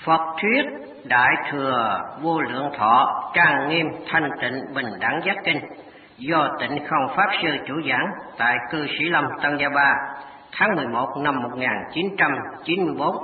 Phật thuyết Đại Thừa Vô Lượng Thọ Trang Nghiêm Thanh Tịnh Bình Đẳng Giác Kinh do Tịnh Không Pháp Sư chủ giảng tại Cư Sĩ Lâm Tân Gia Ba tháng 11 năm 1994.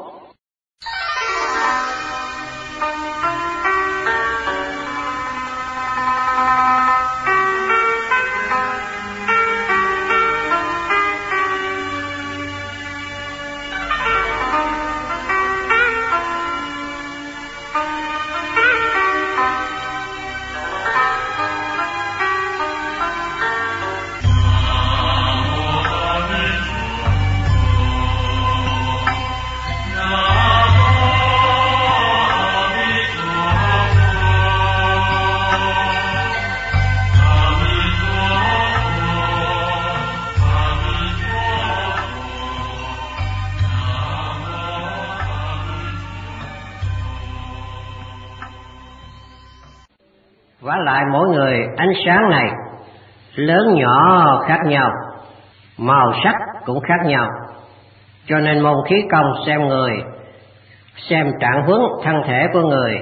Vả lại mỗi người ánh sáng này lớn nhỏ khác nhau, màu sắc cũng khác nhau, cho nên môn khí công xem người, xem trạng huống thân thể của người,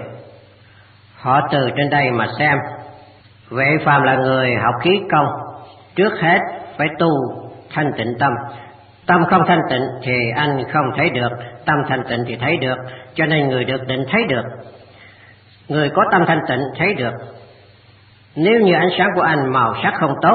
họ từ trên đây mà xem. Vậy phàm là người học khí công, trước hết phải tu thanh tịnh tâm. Tâm không thanh tịnh thì anh không thấy được, tâm thanh tịnh thì thấy được, cho nên người được định thấy được. Người có tâm thanh tịnh thấy được. Nếu như ánh sáng của anh màu sắc không tốt,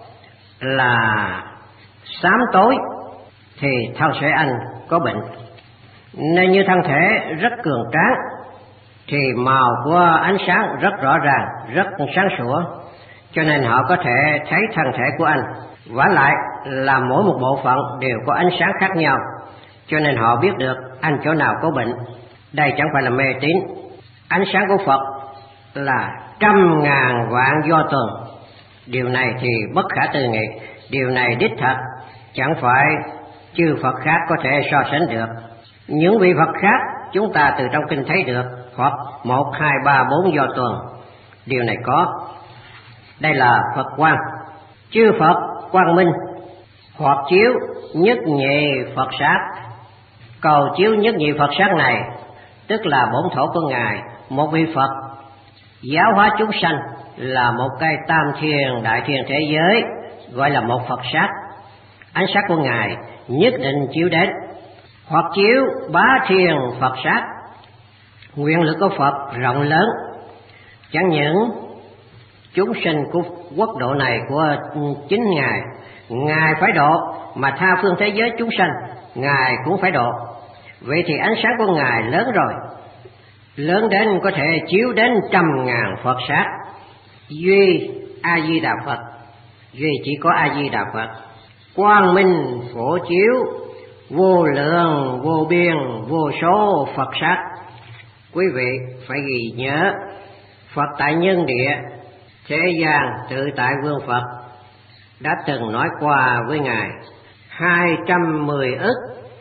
là xám tối, thì thân thể anh có bệnh. Nên như thân thể rất cường tráng thì màu của ánh sáng rất rõ ràng, rất sáng sủa, cho nên họ có thể thấy thân thể của anh. Vả lại là mỗi một bộ phận đều có ánh sáng khác nhau, cho nên họ biết được anh chỗ nào có bệnh. Đây chẳng phải là mê tín. Ánh sáng của Phật là trăm ngàn vạn do tuần. Điều này thì bất khả tư nghị, điều này đích thật, chẳng phải chư Phật khác có thể so sánh được. Những vị Phật khác chúng ta từ trong kinh thấy được, hoặc 1, 2, 3, 4 do tuần, điều này có. Đây là Phật quang. Chư Phật quang minh, hoặc chiếu nhất nhị Phật sát. Cầu chiếu nhất nhị Phật sát này tức là bổn thổ của Ngài. Một vị Phật giáo hóa chúng sanh là một cây tam thiên đại thiên thế giới, gọi là một Phật sát. Ánh sáng của Ngài nhất định chiếu đến. Hoặc chiếu bá thiên Phật sát. Nguyện lực của Phật rộng lớn, chẳng những chúng sinh của quốc độ này của chính Ngài phải độ, mà tha phương thế giới chúng sanh Ngài cũng phải độ. Vậy thì ánh sáng của Ngài lớn rồi, lớn đến có thể chiếu đến trăm ngàn Phật sát. Duy A Di Đà Phật, duy chỉ có A Di Đà Phật, quang minh phổ chiếu vô lượng vô biên vô số Phật sát. Quý vị phải ghi nhớ, Phật tại nhân địa, thế gian tự tại vương Phật đã từng nói qua với Ngài 210 ức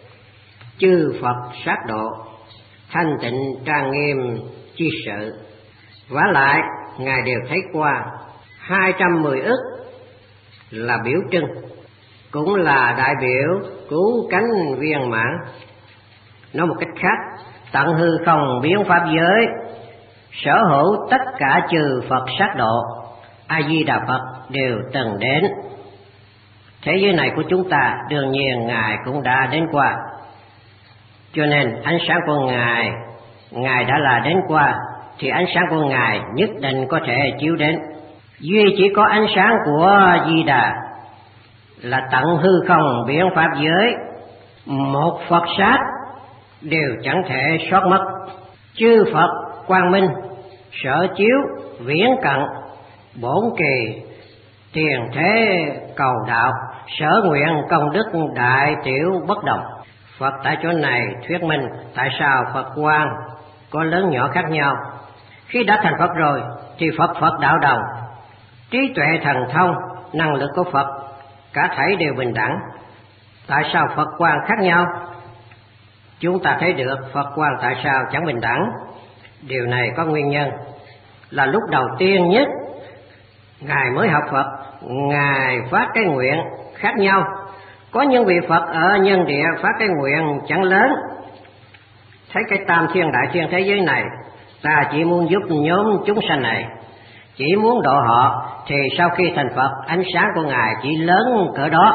chư Phật sát độ, thanh tịnh trang nghiêm chi sự. Vả lại Ngài đều thấy qua 210 ức là biểu trưng, cũng là đại biểu cứu cánh viên mãn. Nói một cách khác, tận hư không biến pháp giới, sở hữu tất cả chư Phật sát độ, A Di Đà Phật đều từng đến. Thế giới này của chúng ta đương nhiên Ngài cũng đã đến qua, cho nên ánh sáng của Ngài đã là đến qua, thì ánh sáng của Ngài nhất định có thể chiếu đến. Duy chỉ có ánh sáng của Di Đà là tận hư không biến pháp giới, một Phật sát đều chẳng thể sót mất. Chư Phật quang minh, sở chiếu viễn cận, bổn kỳ tiền thế cầu đạo, sở nguyện công đức đại tiểu bất đồng. Phật tại chỗ này thuyết minh tại sao Phật quang có lớn nhỏ khác nhau. Khi đã thành Phật rồi thì Phật đạo đồng, trí tuệ thần thông, năng lực của Phật cả thảy đều bình đẳng. Tại sao Phật quang khác nhau? Chúng ta thấy được Phật quang tại sao chẳng bình đẳng. Điều này có nguyên nhân là lúc đầu tiên nhất Ngài mới học Phật, Ngài phát cái nguyện khác nhau. Có những vị Phật ở nhân địa phát cái nguyện chẳng lớn, thấy cái tam thiên đại thiên thế giới này, ta chỉ muốn giúp nhóm chúng sanh này, chỉ muốn độ họ, thì sau khi thành Phật, ánh sáng của Ngài chỉ lớn cỡ đó.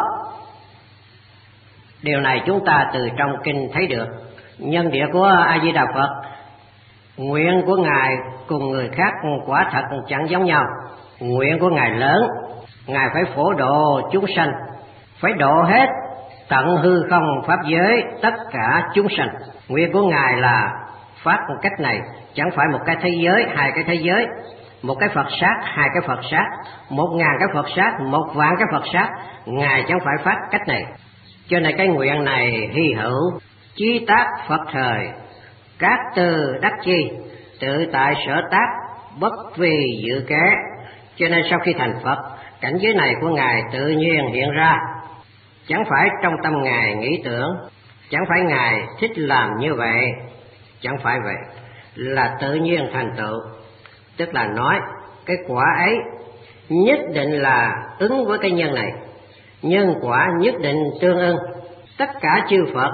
Điều này chúng ta từ trong kinh thấy được. Nhân địa của A Di Đà Phật, nguyện của Ngài cùng người khác quả thật chẳng giống nhau. Nguyện của Ngài lớn, Ngài phải phổ độ chúng sanh, phải độ hết tận hư không pháp giới tất cả chúng sanh. Nguyện của Ngài là phát một cách này, chẳng phải một cái thế giới, hai cái thế giới, một cái Phật sát, hai cái Phật sát, 1000 cái Phật sát, 1.000 cái Phật sát. Ngài chẳng phải phát cách này. Cho nên cái nguyện này hy hữu, chí tác Phật thời, các từ đắc chi, tự tại sở tác, bất vì dự kế. Cho nên sau khi thành Phật, cảnh giới này của Ngài tự nhiên hiện ra, chẳng phải trong tâm Ngài nghĩ tưởng, chẳng phải Ngài thích làm như vậy, chẳng phải vậy, là tự nhiên thành tựu. Tức là nói cái quả ấy nhất định là ứng với cái nhân này, nhân quả nhất định tương ưng. Tất cả chư Phật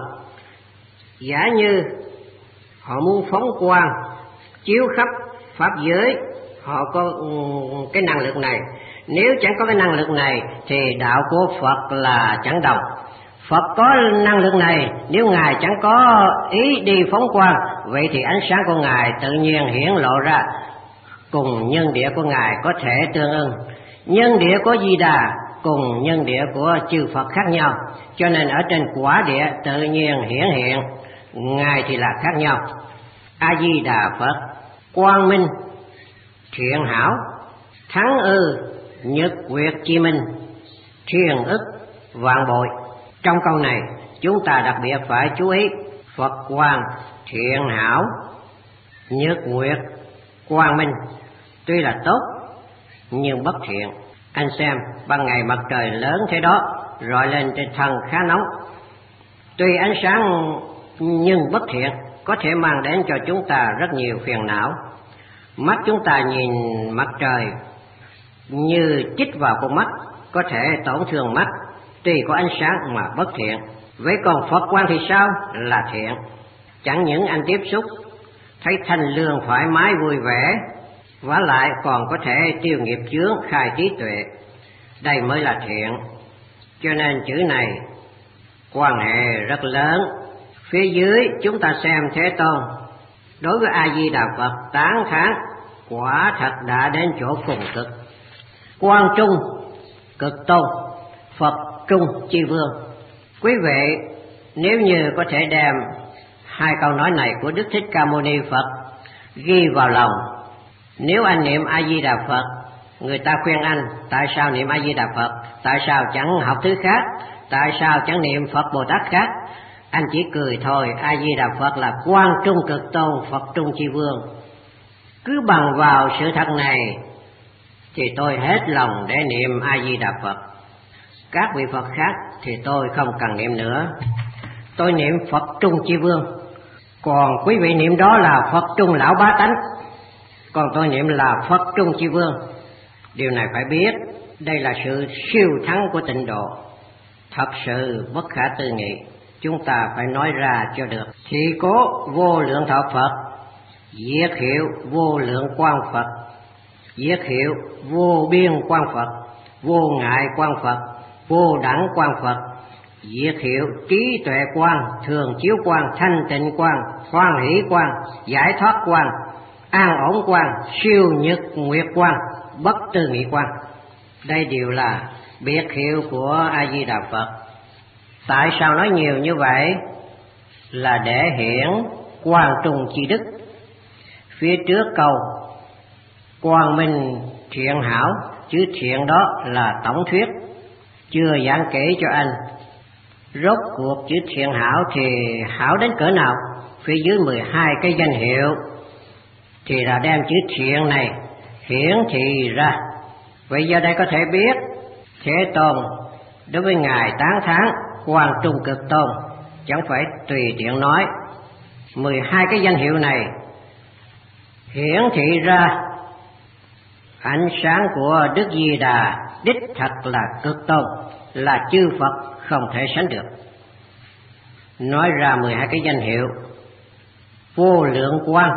giả như họ muốn phóng quang chiếu khắp pháp giới, họ có cái năng lực này. Nếu chẳng có cái năng lực này thì đạo của Phật là chẳng đồng. Phật có năng lực này, nếu Ngài chẳng có ý đi phóng quang, vậy thì ánh sáng của Ngài tự nhiên hiển lộ ra, cùng nhân địa của Ngài có thể tương ưng. Nhân địa của Di Đà cùng nhân địa của chư Phật khác nhau, cho nên ở trên quả địa tự nhiên hiển hiện, Ngài thì là khác nhau. A Di Đà Phật quang minh thiện hảo, thắng nhật quyệt chi minh, thiền ức vạn bội. Trong câu này chúng ta đặc biệt phải chú ý Phật quang thiện hảo nhật nguyệt quang minh tuy là tốt nhưng bất thiện. Anh xem ban ngày mặt trời lớn thế đó rọi lên trên thân khá nóng, tuy ánh sáng nhưng bất thiện, có thể mang đến cho chúng ta rất nhiều phiền não. Mắt chúng ta nhìn mặt trời như chích vào con mắt, có thể tổn thương mắt, tuy có ánh sáng mà bất thiện. Vậy còn Phật quang thì sao? Là thiện. Chẳng những anh tiếp xúc thấy thanh lương thoải mái vui vẻ, vả lại còn có thể tiêu nghiệp chướng, khai trí tuệ. Đây mới là thiện. Cho nên chữ này quan hệ rất lớn. Phía dưới chúng ta xem Thế Tôn đối với A Di Đà Phật tán thán quả thật đã đến chỗ cùng cực. Quang trung cực tôn, Phật trung chi vương. Quý vị nếu như có thể đem hai câu nói này của Đức Thích Ca Mâu Ni Phật ghi vào lòng, nếu anh niệm A Di Đà Phật, người ta khuyên anh tại sao niệm A Di Đà Phật, tại sao chẳng học thứ khác, tại sao chẳng niệm Phật Bồ Tát khác, anh chỉ cười thôi. A Di Đà Phật là quang trung cực tôn, Phật trung chi vương. Cứ bằng vào sự thật này thì tôi hết lòng để niệm A Di Đà Phật. Các vị Phật khác thì tôi không cần niệm nữa, tôi niệm Phật trung chi vương. Còn quý vị niệm đó là Phật trung lão bá tánh, còn tôi niệm là Phật trung chi vương. Điều này phải biết, đây là sự siêu thắng của tịnh độ, thật sự bất khả tư nghị. Chúng ta phải nói ra cho được. Thì cố vô lượng thọ Phật, diệt hiệu vô lượng quang Phật, diệt hiệu vô biên quang Phật, vô ngại quang Phật, vô đẳng quang Phật, diệt hiệu trí tuệ quang, thường chiếu quang, thanh tịnh quang, hoan hỷ quang, giải thoát quang, an ổn quang, siêu nhật nguyệt quang, bất tư nghị quang. Đây đều là biệt hiệu của A Di Đà Phật. Tại sao nói nhiều như vậy? Là để hiển quang trung chi đức. Phía trước câu quang minh thiện hảo, chữ thiện đó là tổng thuyết, chưa giảng kể cho anh rốt cuộc chữ thiện hảo thì hảo đến cỡ nào. Phía dưới 12 cái danh hiệu thì là đem chữ thiện này hiển thị ra. Vậy giờ đây có thể biết Thế Tôn đối với Ngài tán thán quang trung cực tôn, chẳng phải tùy tiện nói. 12 cái danh hiệu này hiển thị ra ánh sáng của Đức Di Đà đích thật là cực tôn, là chư Phật không thể sánh được. Nói ra 12 cái danh hiệu Vô lượng quang,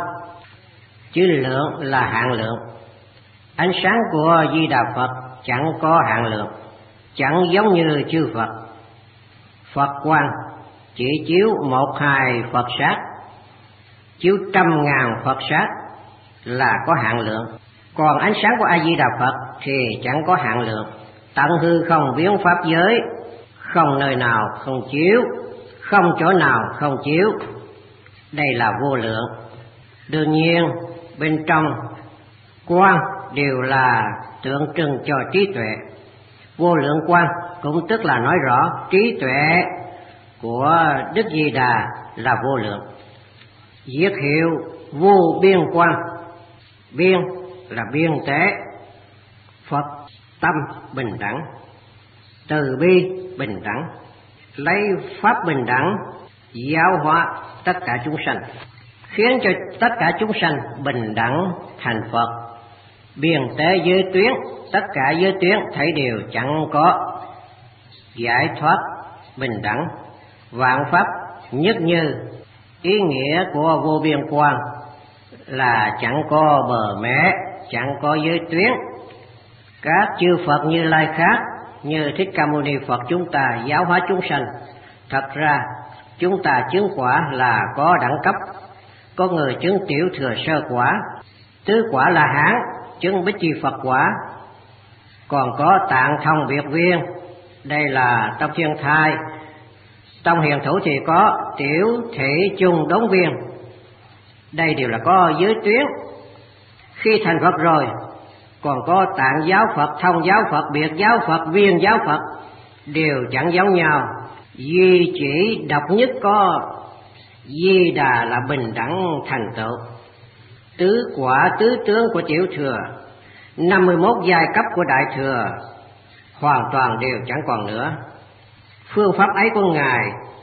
chữ lượng là hạn lượng. Ánh sáng của Di Đà Phật chẳng có hạn lượng, chẳng giống như chư Phật. Phật quang chỉ chiếu một hai Phật sát, chiếu trăm ngàn Phật sát là có hạn lượng. Còn ánh sáng của A Di Đà Phật thì chẳng có hạn lượng, tận hư không biến pháp giới, không nơi nào không chiếu, không chỗ nào không chiếu. Đây là vô lượng. Đương nhiên bên trong quang đều là tượng trưng cho trí tuệ. Vô lượng quang cũng tức là nói rõ trí tuệ của Đức Di Đà là vô lượng. Viết hiệu vô biên quang, biên là biên tế, Phật tâm bình đẳng, từ bi bình đẳng, lấy pháp bình đẳng giáo hóa tất cả chúng sanh, khiến cho tất cả chúng sanh bình đẳng thành Phật. Biên tế giới tuyến, tất cả giới tuyến thấy đều chẳng có, giải thoát bình đẳng, vạn pháp nhất như. Ý nghĩa của vô biên quang là chẳng có bờ mé, chẳng có giới tuyến. Các chư Phật Như Lai khác, như Thích Ca Mâu Ni Phật chúng ta giáo hóa chúng sanh, thật ra chúng ta chứng quả là có đẳng cấp. Có người chứng tiểu thừa sơ quả, tứ quả La Hán, chứng Bích Chi Phật quả, còn có Tạng Thông Biệt Viên, đây là trong thiên thai. Trong hiền thủ thì có tiểu thị chung đống viên, đây đều là có giới tuyến. Khi thành Phật rồi còn có Tạng giáo Phật, Thông giáo Phật, Biệt giáo Phật, Viên giáo Phật, đều chẳng giống nhau. Duy chỉ độc nhất có Di Đà là bình đẳng thành tựu. Tứ quả tứ tướng của tiểu thừa, 51 giai cấp của đại thừa hoàn toàn đều chẳng còn nữa. Phương pháp ấy của Ngài,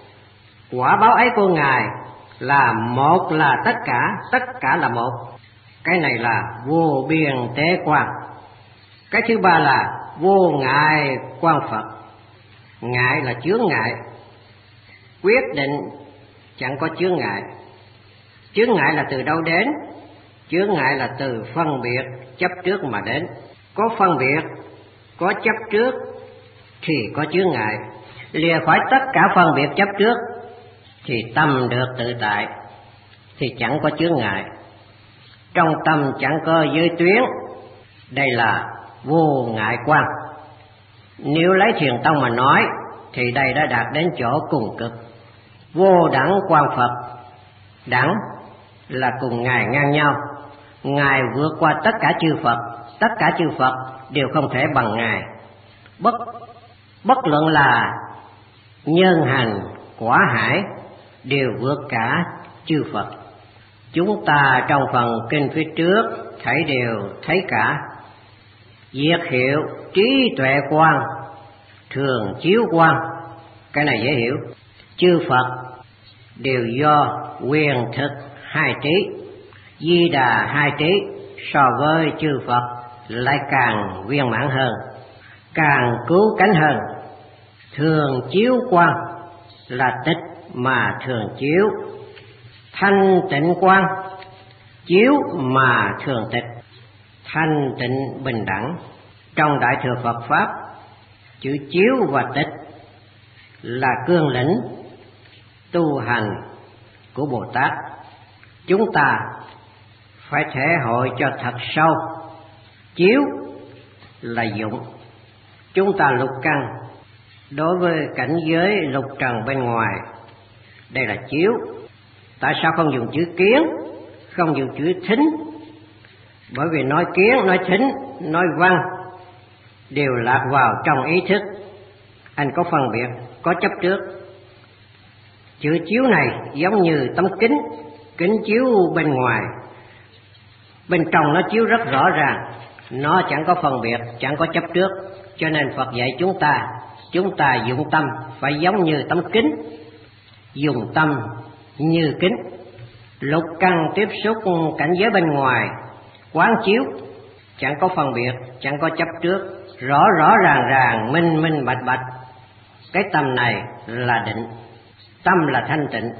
quả báo ấy của Ngài là một, là tất cả là một. Cái này là vô biên tế quang. Cái thứ ba là vô ngại quang Phật. Ngại là chướng ngại, quyết định chẳng có chướng ngại. Chướng ngại là từ đâu đến? Chướng ngại là từ phân biệt chấp trước mà đến. Có phân biệt, có chấp trước thì có chướng ngại. Lìa khỏi tất cả phân biệt chấp trước thì tâm được tự tại, thì chẳng có chướng ngại. Trong tâm chẳng có giới tuyến, đây là vô ngại quang. Nếu lấy Thiền Tông mà nói thì đây đã đạt đến chỗ cùng cực. Vô đẳng quang Phật, đẳng là cùng Ngài ngang nhau. Ngài vượt qua tất cả chư Phật, tất cả chư Phật đều không thể bằng Ngài. Bất luận là nhân hành, quả hải đều vượt cả chư Phật. Chúng ta trong phần kinh phía trước thấy đều thấy cả. Viết hiệu trí tuệ quang, thường chiếu quang, cái này dễ hiểu. Chư Phật đều do quyền thực hai trí, Di Đà hai trí so với chư Phật lại càng viên mãn hơn, càng cứu cánh hơn. Thường chiếu quang là tịch mà thường chiếu, thanh tịnh quang chiếu mà thường tịch, thanh tịnh bình đẳng. Trong Đại Thừa Phật Pháp, chữ chiếu và tịch là cương lĩnh tu hành của Bồ Tát. Chúng ta phải thể hội cho thật sâu. Chiếu là dụng, chúng ta lục căn đối với cảnh giới lục trần bên ngoài, đây là chiếu. Tại sao không dùng chữ kiến, không dùng chữ thính? Bởi vì nói kiến, nói thính, nói văn đều lạc vào trong ý thức. Anh có phân biệt, có chấp trước. Chữ chiếu này giống như tấm kính, kính chiếu bên ngoài, bên trong nó chiếu rất rõ ràng, nó chẳng có phân biệt, chẳng có chấp trước. Cho nên Phật dạy chúng ta dụng tâm phải giống như tấm kính, dùng tâm như kính. Lục căn tiếp xúc cảnh giới bên ngoài, quán chiếu, chẳng có phân biệt, chẳng có chấp trước, rõ ràng, minh bạch. Cái tâm này là định, tâm là thanh tịnh,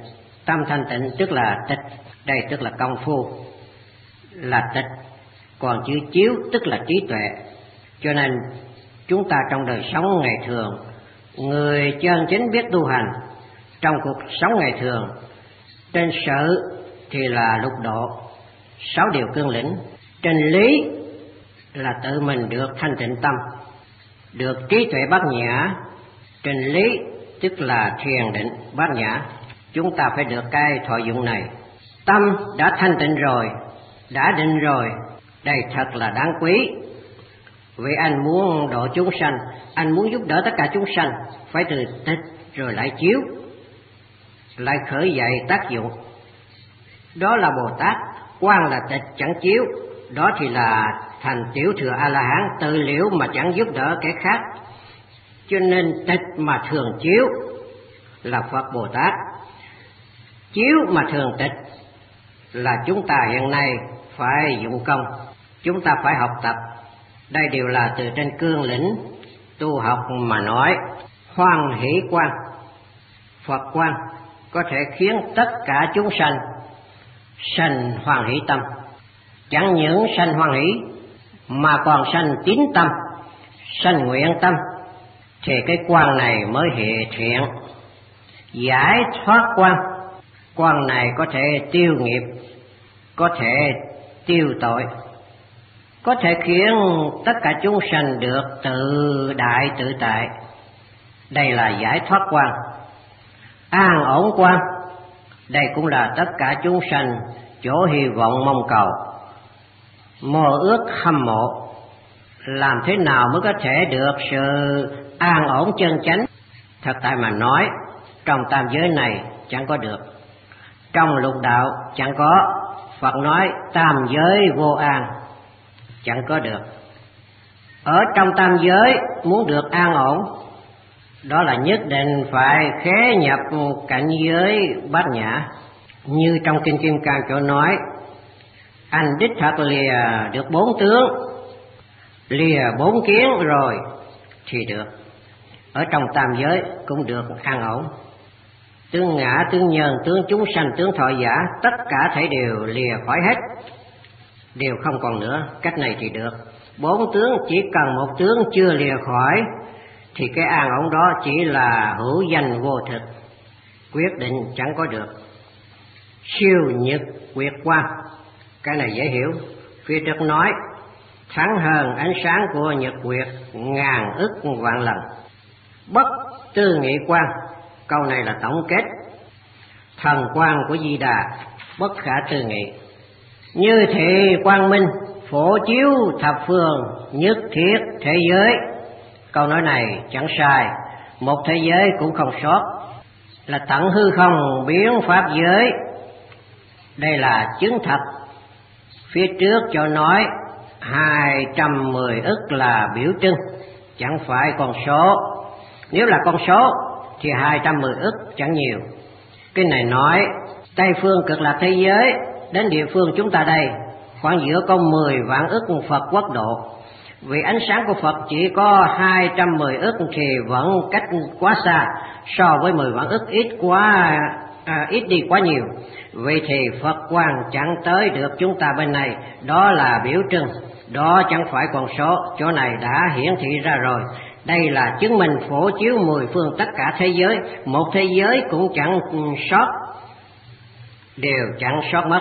Tâm thanh tịnh tức là tịch, đây tức là công phu, là tịch. Còn chữ chiếu tức là trí tuệ. Cho nên chúng ta trong đời sống ngày thường, người chân chính biết tu hành, trong cuộc sống ngày thường, trên sự thì là lục độ, 6 điều cương lĩnh. Trên lý là tự mình được thanh tịnh tâm, được trí tuệ bát nhã. Trên lý tức là thiền định bát nhã. Chúng ta phải được cái thọ dụng này. Tâm đã thanh tịnh rồi, đã định rồi, đây thật là đáng quý. Vì anh muốn độ chúng sanh, anh muốn giúp đỡ tất cả chúng sanh, phải từ tịch rồi lại chiếu, lại khởi dậy tác dụng. Đó là Bồ Tát. Quan là tịch chẳng chiếu, đó thì là thành tiểu thừa A-la-hán, tự liễu mà chẳng giúp đỡ kẻ khác. Cho nên tịch mà thường chiếu là Phật Bồ Tát, chiếu mà thường tịch là chúng ta hiện nay phải dụng công, chúng ta phải học tập. Đây đều là từ trên cương lĩnh tu học mà nói. Hoan hỷ quan, Phật quan có thể khiến tất cả chúng sanh sanh hoan hỷ tâm. Chẳng những sanh hoan hỷ mà còn sanh tín tâm, sanh nguyện tâm, thì cái quan này mới hiện thiện. Giải thoát quan, quan này có thể tiêu nghiệp, có thể tiêu tội, có thể khiến tất cả chúng sanh được tự đại tự tại. Đây là giải thoát quan. An ổn quan, đây cũng là tất cả chúng sanh chỗ hy vọng mong cầu, mơ ước hâm mộ. Làm thế nào mới có thể được sự an ổn chân chánh? Thật tại mà nói, trong tam giới này chẳng có được, trong lục đạo chẳng có. Phật nói tam giới vô an, chẳng có được. Ở trong tam giới muốn được an ổn, đó là nhất định phải khế nhập cảnh giới bát nhã. Như trong Kinh Kim Cang chỗ nói, anh đích thật lìa được 4 tướng, lìa 4 kiến rồi thì được. Ở trong tam giới cũng được an ổn. Tướng ngã, tướng nhân, tướng chúng sanh, tướng thọ giả, tất cả thể đều lìa khỏi hết, đều không còn nữa. Cách này thì được. 4 tướng chỉ cần 1 tướng chưa lìa khỏi, thì cái an ổn đó chỉ là hữu danh vô thực, quyết định chẳng có được. Siêu nhật quyệt quan, cái này dễ hiểu. Phía trước nói thắng hơn ánh sáng của nhật quyệt ngàn ức vạn lần. Bất tư nghị quan, câu này là tổng kết. Thần quan của Di Đà bất khả tư nghị, như thị quang minh phổ chiếu thập phương, nhất thiết thế giới. Câu nói này chẳng sai, một thế giới cũng không sót, là tận hư không biến pháp giới. Đây là chứng thật. Phía trước cho nói 210 ức là biểu trưng, chẳng phải con số. Nếu là con số thì 210 ức chẳng nhiều. Cái này nói Tây phương cực lạc thế giới đến địa phương chúng ta đây, khoảng giữa có 10 vạn ức Phật quốc độ. Vì ánh sáng của Phật chỉ có 210 ức thì vẫn cách quá xa, so với 10 vạn ức ít đi quá nhiều. Vậy thì Phật quang chẳng tới được chúng ta bên này, đó là biểu trưng, đó chẳng phải con số. Chỗ này đã hiển thị ra rồi. Đây là chứng minh phổ chiếu 10 phương tất cả thế giới, một thế giới cũng chẳng sót, đều chẳng sót mất.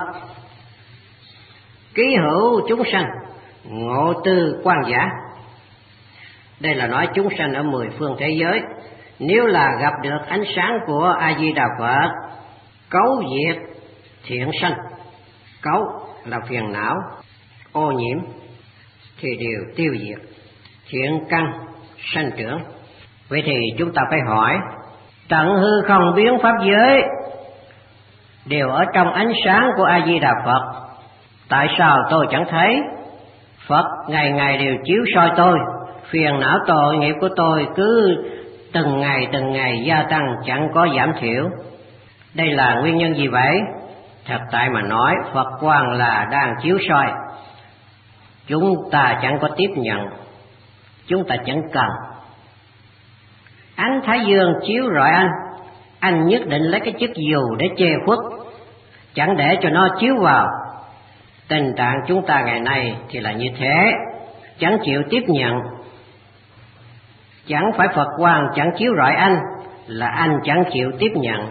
Ký hữu chúng sanh, ngộ tư quan giả, đây là nói chúng sanh ở 10 phương thế giới. Nếu là gặp được ánh sáng của A-di-đà Phật, cấu diệt thiện sanh. Cấu là phiền não, ô nhiễm thì đều tiêu diệt, thiện căn sanh trưởng. Vậy thì chúng ta phải hỏi, tận hư không biến pháp giới đều ở trong ánh sáng của A-di-đà Phật, tại sao tôi chẳng thấy? Phật ngày ngày đều chiếu soi tôi, phiền não tội nghiệp của tôi cứ từng ngày gia tăng, chẳng có giảm thiểu. Đây là nguyên nhân gì vậy? Thật tại mà nói, Phật quang là đang chiếu soi, chúng ta chẳng có tiếp nhận, chúng ta chẳng cần. Ánh thái dương chiếu rọi anh, anh nhất định lấy cái chiếc dù để che khuất, chẳng để cho nó chiếu vào. Tình trạng chúng ta ngày nay thì là như thế, chẳng chịu tiếp nhận. Chẳng phải Phật quang chẳng chiếu rọi anh, là anh chẳng chịu tiếp nhận.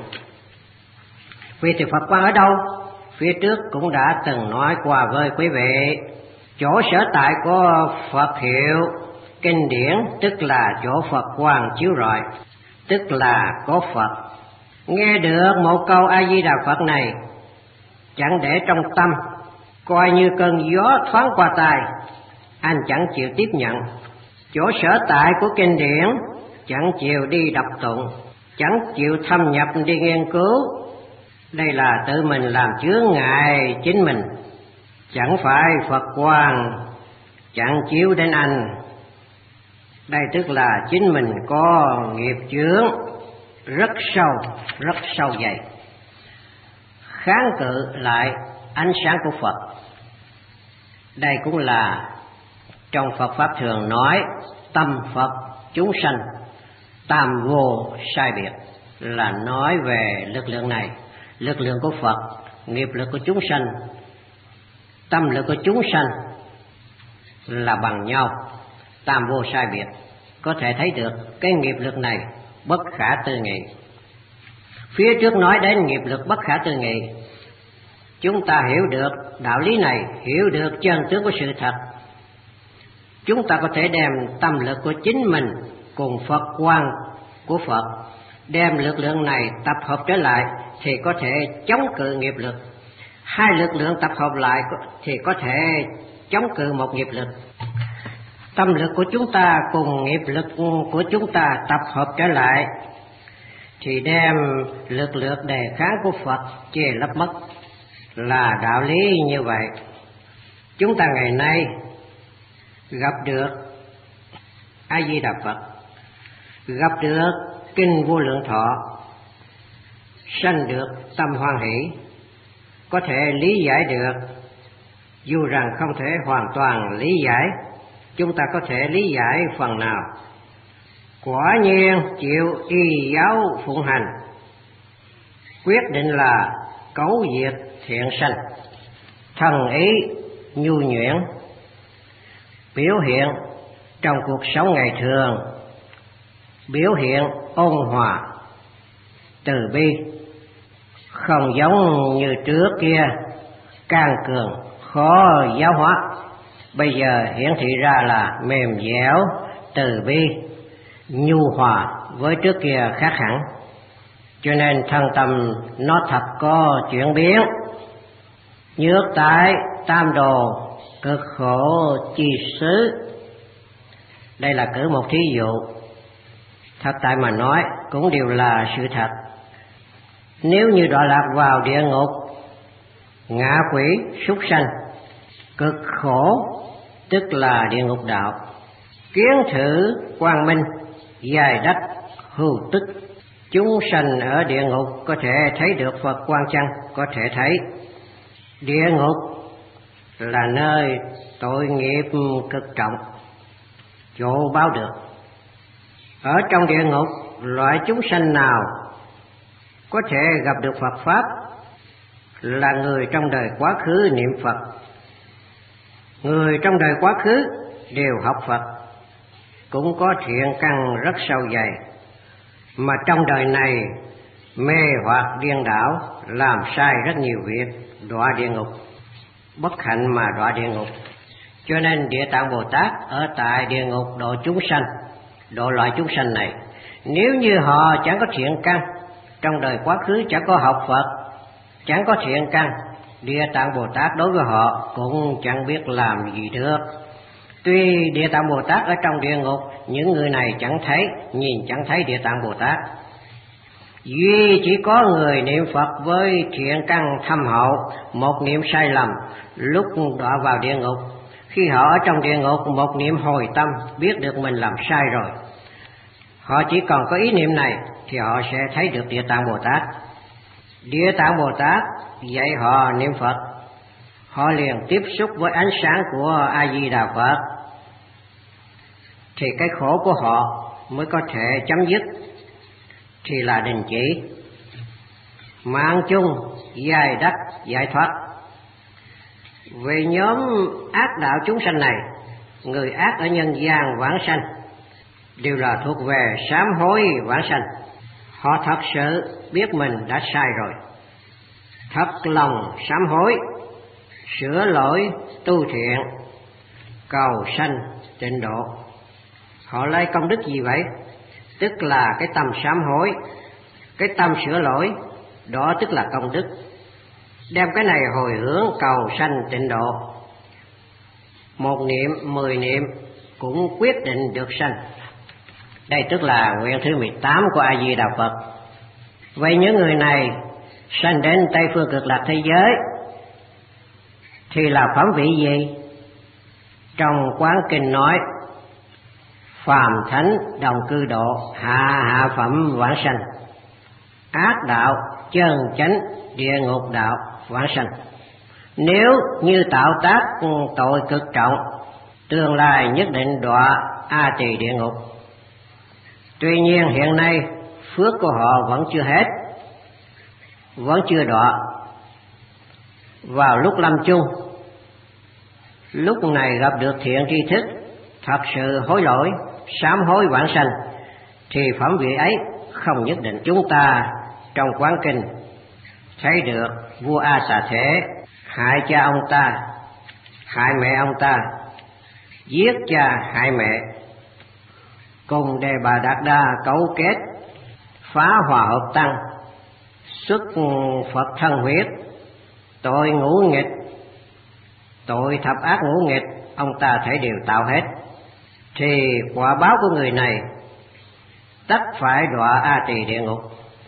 Vì thì Phật quang ở đâu? Phía trước cũng đã từng nói qua với quý vị, chỗ sở tại của Phật hiệu kinh điển, tức là chỗ Phật quang chiếu rọi, tức là có Phật. Nghe được một câu A Di Đà Phật này, chẳng để trong tâm, coi như cơn gió thoáng qua tai, anh chẳng chịu tiếp nhận. Chỗ sở tại của kinh điển chẳng chịu đi đọc tụng, chẳng chịu thâm nhập đi nghiên cứu. Đây là tự mình làm chướng ngại chính mình, chẳng phải Phật quang chẳng chiếu đến anh. Đây tức là chính mình có nghiệp chướng rất sâu dày, kháng cự lại ánh sáng của Phật. Đây cũng là trong Phật Pháp thường nói tâm Phật chúng sanh tam vô sai biệt, là nói về lực lượng này. Lực lượng của Phật, nghiệp lực của chúng sanh, tâm lực của chúng sanh là bằng nhau, tam vô sai biệt. Có thể thấy được cái nghiệp lực này bất khả tư nghị. Phía trước nói đến nghiệp lực bất khả tư nghị, chúng ta hiểu được đạo lý này, hiểu được chân tướng của sự thật, chúng ta có thể đem tâm lực của chính mình cùng Phật quang của Phật, đem lực lượng này tập hợp trở lại thì có thể chống cự nghiệp lực. Hai lực lượng tập hợp lại thì có thể chống cự một nghiệp lực. Tâm lực của chúng ta cùng nghiệp lực của chúng ta tập hợp trở lại thì đem lực lượng đề kháng của Phật che lấp mất, là đạo lý như vậy. Chúng ta ngày nay gặp được A Di Đà Phật, gặp được kinh Vô Lượng Thọ, sanh được tâm hoan hỷ, có thể lý giải được, dù rằng không thể hoàn toàn lý giải, chúng ta có thể lý giải phần nào. Quả nhiên chịu y giáo phụng hành, quyết định là cấu diệt thiện sanh, thần ý nhu nhuyễn, biểu hiện trong cuộc sống ngày thường, biểu hiện ôn hòa từ bi, không giống như trước kia can cường khó giáo hóa. Bây giờ hiển thị ra là mềm dẻo từ bi nhu hòa, với trước kia khác hẳn. Cho nên thân tâm nó thật có chuyển biến. Nhược tại tam đồ cực khổ chi xứ. Đây là cử một thí dụ, thật tại mà nói cũng đều là sự thật. Nếu như đọa lạc vào địa ngục, ngạ quỷ, súc sanh, cực khổ tức là địa ngục đạo, kiến thử quang minh, dài đất hưu tức. Chúng sanh ở địa ngục có thể thấy được Phật quang chăng? Có thể thấy. Địa ngục là nơi tội nghiệp cực trọng, chỗ báo được. Ở trong địa ngục, loại chúng sanh nào có thể gặp được Phật Pháp là người trong đời quá khứ niệm Phật. Người trong đời quá khứ đều học Phật, cũng có thiện căn rất sâu dày, mà trong đời này mê hoặc điên đảo, làm sai rất nhiều việc, đọa địa ngục, bất hạnh mà đọa địa ngục. Cho nên Địa Tạng Bồ Tát ở tại địa ngục độ chúng sanh, độ loại chúng sanh này. Nếu như họ chẳng có thiện căn, trong đời quá khứ chẳng có học Phật, chẳng có thiện căn, Địa Tạng Bồ Tát đối với họ cũng chẳng biết làm gì được. Tuy Địa Tạng Bồ Tát ở trong địa ngục, những người này chẳng thấy, nhìn chẳng thấy Địa Tạng Bồ Tát. Duy chỉ có người niệm Phật với thiện căn thâm hậu, một niệm sai lầm, lúc đọa vào địa ngục. Khi họ ở trong địa ngục, một niệm hồi tâm, biết được mình làm sai rồi, họ chỉ còn có ý niệm này thì họ sẽ thấy được Địa Tạng Bồ Tát. Địa Tạng Bồ Tát dạy họ niệm Phật, họ liền tiếp xúc với ánh sáng của A Di Đà Phật, thì cái khổ của họ mới có thể chấm dứt, thì là đình chỉ. mạng chung, dài đắc, giải thoát. Về nhóm ác đạo chúng sanh này, người ác ở nhân gian vãng sanh đều là thuộc về sám hối vãng sanh. Họ thật sự biết mình đã sai rồi, thật lòng sám hối, sửa lỗi, tu thiện, cầu sanh tịnh độ. Họ lấy công đức gì vậy? Tức là cái tâm sám hối, cái tâm sửa lỗi, đó tức là công đức. Đem cái này hồi hướng cầu sanh tịnh độ. 1 niệm, 10 niệm cũng quyết định được sanh. Đây tức là nguyện thứ 18 của A Di Đà Phật. Vậy những người này sanh đến Tây Phương Cực Lạc thế giới thì là phẩm vị gì? Trong Quán Kinh nói: phàm thánh đồng cư độ, hạ phẩm vãng sanh, ác đạo chân chánh địa ngục đạo vãng sanh. Nếu như tạo tác tội cực trọng, tương lai nhất định đọa A Tỳ địa ngục. Tuy nhiên hiện nay phước của họ vẫn chưa hết, vẫn chưa đọa. Vào lúc lâm chung, lúc này gặp được thiện tri thức, thật sự hối lỗi, sám hối vãng sanh, thì phẩm vị ấy không nhất định. Chúng ta trong Quán Kinh thấy được vua A Xà Thế hại cha ông ta, hại mẹ ông ta, giết cha hại mẹ, cùng Đề Bà Đạt Đa cấu kết phá hòa hợp tăng, xuất Phật thân huyết, tội ngũ nghịch, tội thập ác ngũ nghịch, ông ta thấy đều tạo hết. Thì quả báo của người này tất phải đọa A Tỳ địa ngục.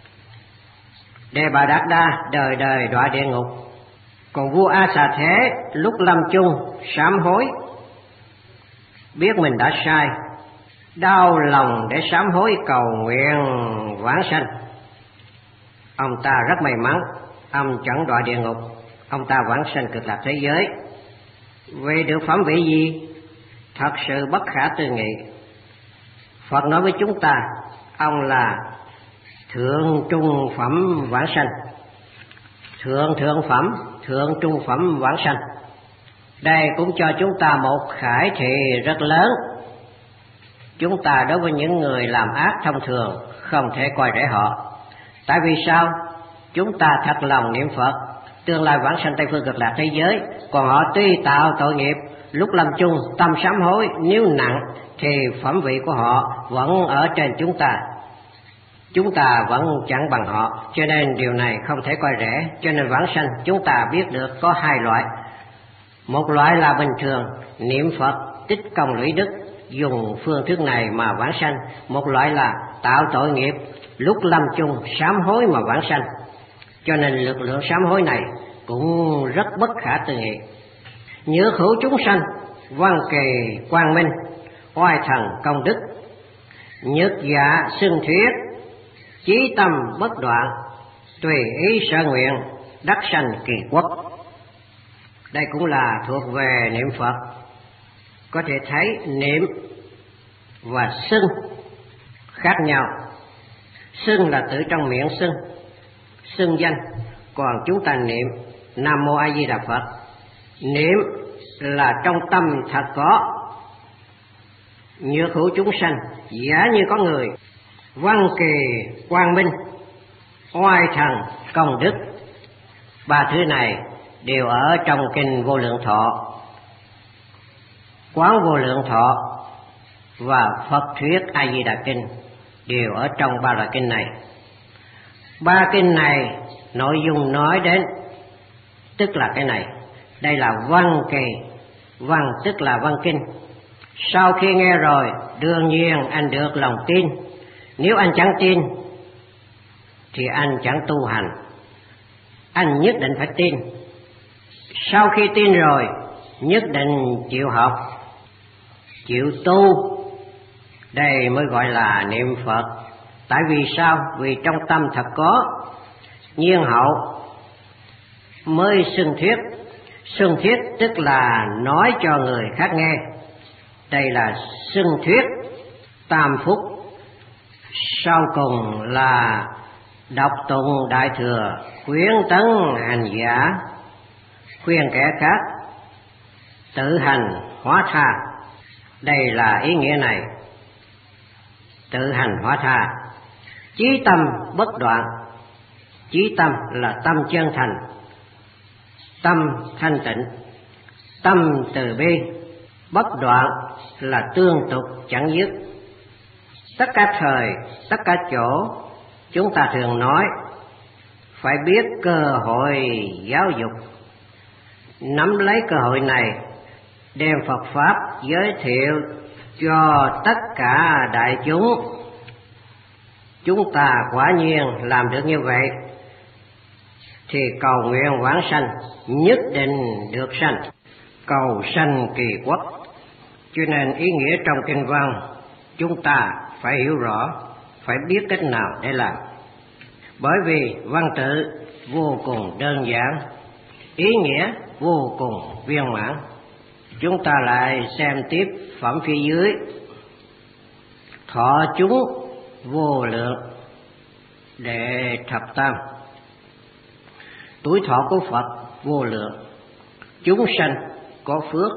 Đề Bà Đạt Đa đời đời đọa địa ngục. Còn vua A Xà Thế lúc lâm chung sám hối, biết mình đã sai, đau lòng để sám hối cầu nguyện vãng sanh. Ông ta rất may mắn, ông chẳng đọa địa ngục, ông ta vãng sanh Cực Lạc thế giới. Về được phẩm vị gì? Thật sự bất khả tư nghị. Phật nói với chúng ta, ông là thượng trung phẩm vãng sanh. Thượng phẩm, thượng trung phẩm vãng sanh. Đây cũng cho chúng ta một khải thị rất lớn. Chúng ta đối với những người làm ác thông thường không thể coi rẻ họ. Tại vì sao? Chúng ta thật lòng niệm Phật, tương lai vãng sanh Tây Phương Cực Lạc thế giới. Còn họ tuy tạo tội nghiệp, lúc lâm chung tâm sám hối nếu nặng thì phẩm vị của họ vẫn ở trên chúng ta. Chúng ta vẫn chẳng bằng họ, cho nên điều này không thể coi rẻ. Cho nên vãng sanh chúng ta biết được có 2 loại. Một loại là bình thường niệm Phật tích công lũy đức, dùng phương thức này mà vãng sanh. Một loại là tạo tội nghiệp, lúc lâm chung sám hối mà vãng sanh. Cho nên lực lượng sám hối này cũng rất bất khả tư nghị. Nhớ khẩu chúng sanh, văn kỳ quang minh, oai thần công đức, nhược dạ xưng thuyết, chí tâm bất đoạn, tùy ý sở nguyện, đắc sanh kỳ quốc. Đây cũng là thuộc về niệm Phật. Có thể thấy niệm và xưng khác nhau. Xưng là tự trong miệng xưng danh. Còn chúng ta niệm Nam Mô A Di Đà Phật, niệm là trong tâm thật có. Nhược hữu chúng sanh, giả như có người, văn kỳ quang minh, oai thần công đức. 3 thứ này đều ở trong kinh Vô Lượng Thọ, Quán Vô Lượng Thọ và Phật Thuyết A Di Đà Kinh, đều ở trong 3 loại kinh này. 3 kinh này nội dung nói đến tức là cái này. Đây là văn kỳ, văn tức là văn kinh. Sau khi nghe rồi, đương nhiên anh được lòng tin. Nếu anh chẳng tin thì anh chẳng tu hành. Anh nhất định phải tin. Sau khi tin rồi, nhất định chịu học, chịu tu. Đây mới gọi là niệm Phật. Tại vì sao? Vì trong tâm thật có. Nhiên hậu mới xưng thuyết. Xưng thuyết tức là nói cho người khác nghe. Đây là xưng thuyết. Tam phúc sau cùng là đọc tụng Đại Thừa, khuyến tấn hành giả, khuyên kẻ khác tự hành hóa tha. Đây là ý nghĩa này. Tự hành hóa tha, chí tâm bất đoạn. Chí tâm là tâm chân thành, tâm thanh tịnh, tâm từ bi. Bất đoạn là tương tục chẳng dứt. Tất cả thời, tất cả chỗ, chúng ta thường nói phải biết cơ hội giáo dục. Nắm lấy cơ hội này, đem Phật Pháp giới thiệu cho tất cả đại chúng. Chúng ta quả nhiên làm được như vậy thì cầu nguyện vãng sanh nhất định được sanh, cầu sanh kỳ quốc. Cho nên ý nghĩa trong kinh văn chúng ta phải hiểu rõ, phải biết cách nào để làm. Bởi vì văn tự vô cùng đơn giản, ý nghĩa vô cùng viên mãn. Chúng ta lại xem tiếp phẩm phía dưới. Thọ chúng vô lượng đệ thập tam. Tuổi thọ của Phật vô lượng. Chúng sanh có phước,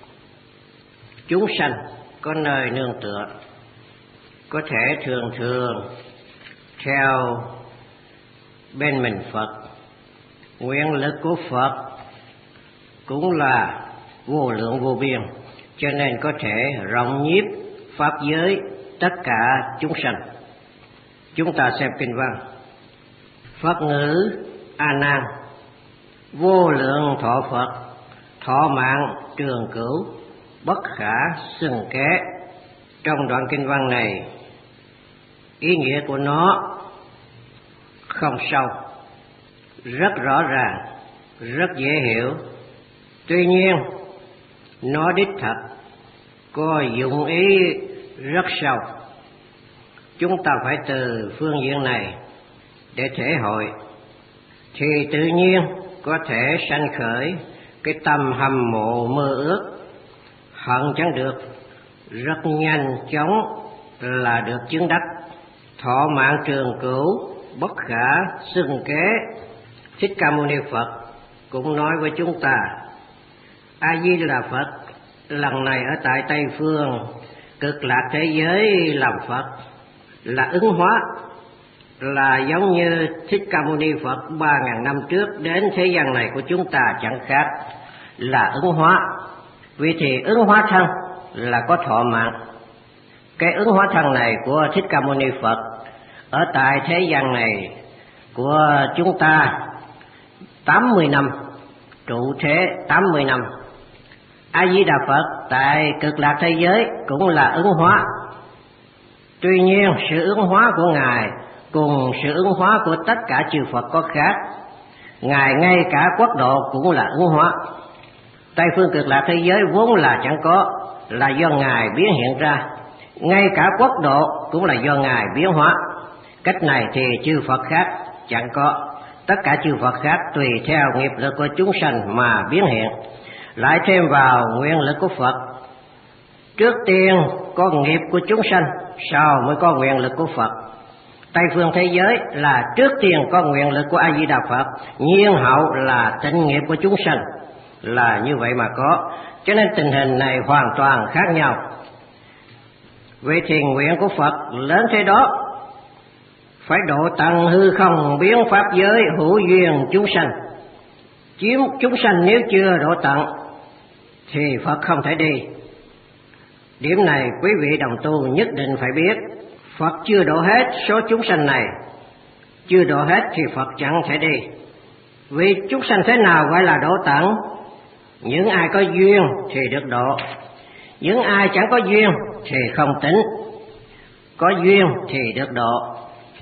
chúng sanh có nơi nương tựa, có thể thường thường theo bên mình Phật. Nguyện lực của Phật cũng là vô lượng vô biên, cho nên có thể rộng nhiếp pháp giới tất cả chúng sanh. Chúng ta xem kinh văn. Phật ngữ A Nan, vô lượng thọ Phật, thọ mạng trường cửu, bất khả xưng kế. Trong đoạn kinh văn này, ý nghĩa của nó không sâu, rất rõ ràng, rất dễ hiểu. Tuy nhiên, nó đích thật có dụng ý rất sâu. Chúng ta phải từ phương diện này để thể hội, thì tự nhiên có thể sanh khởi cái tâm hâm mộ mơ ước, hận chẳng được, rất nhanh chóng là được chứng đắc. Thọ mạng trường cửu, bất khả xưng kế. Thích Ca Mâu Ni Phật cũng nói với chúng ta, A Di Đà Phật lần này ở tại Tây Phương Cực Lạc thế giới làm Phật, là ứng hóa, là giống như Thích Ca Mâu Ni Phật 3.000 năm trước đến thế gian này của chúng ta chẳng khác, là ứng hóa. Vì thì ứng hóa thân là có thọ mạng. Cái ứng hóa thân này của Thích Ca Mâu Ni Phật ở tại thế gian này của chúng ta 80 năm, trụ thế 80 năm. A Di Đà Phật tại Cực Lạc thế giới cũng là ứng hóa. Tuy nhiên sự ứng hóa của Ngài cùng sự ứng hóa của tất cả chư Phật có khác. Ngài ngay cả quốc độ cũng là ứng hóa. Tây phương Cực Lạc thế giới vốn là chẳng có, là do Ngài biến hiện ra. Ngay cả quốc độ cũng là do Ngài biến hóa. Cách này thì chư Phật khác chẳng có. Tất cả chư Phật khác tùy theo nghiệp lực của chúng sanh mà biến hiện. Lại thêm vào nguyện lực của Phật. Trước tiên có nghiệp của chúng sanh, sau mới có nguyện lực của Phật. Tây phương thế giới là trước tiên có nguyện lực của A Di Đà Phật, nhiên hậu là tịnh nghiệp của chúng sanh, là như vậy mà có. Cho nên tình hình này hoàn toàn khác nhau. Vậy thì nguyện của Phật lớn thế đó, phải độ tận hư không biến pháp giới hữu duyên chúng sanh. Chiếm chúng sanh nếu chưa độ tận thì Phật không thể đi. Điểm này quý vị đồng tu nhất định phải biết. Phật chưa độ hết số chúng sanh này, chưa độ hết thì Phật chẳng thể đi. Vì chúng sanh thế nào gọi là độ tận? Những ai có duyên thì được độ, những ai chẳng có duyên thì không tính, có duyên thì được độ.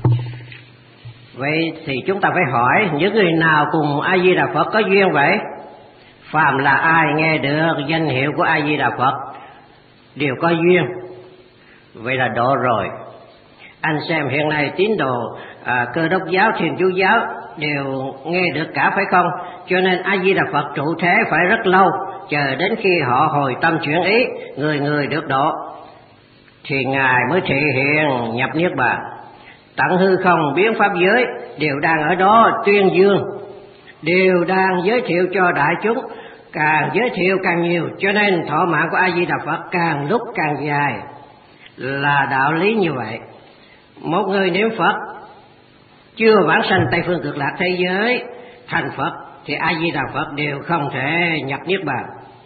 Vậy thì chúng ta phải hỏi, những người nào cùng A Di Đà Phật có duyên vậy? Phàm là ai nghe được danh hiệu của A Di Đà Phật đều có duyên, vậy là độ rồi. Anh xem hiện nay tín đồ Cơ Đốc giáo, Thiên Chúa giáo đều nghe được cả phải không? Cho nên A Di Đà Phật trụ thế phải rất lâu, chờ đến khi họ hồi tâm chuyển ý, người người được độ thì Ngài mới thể hiện nhập niết bàn. tận hư không biến pháp giới đều đang ở đó tuyên dương, đều đang giới thiệu cho đại chúng, càng giới thiệu càng nhiều, cho nên thọ mạng của A Di Đà Phật càng lúc càng dài, là đạo lý như vậy. Một người niệm Phật chưa vãng sanh Tây phương cực lạc thế giới thành Phật thì A Di Đà Phật đều không thể nhập niết bàn.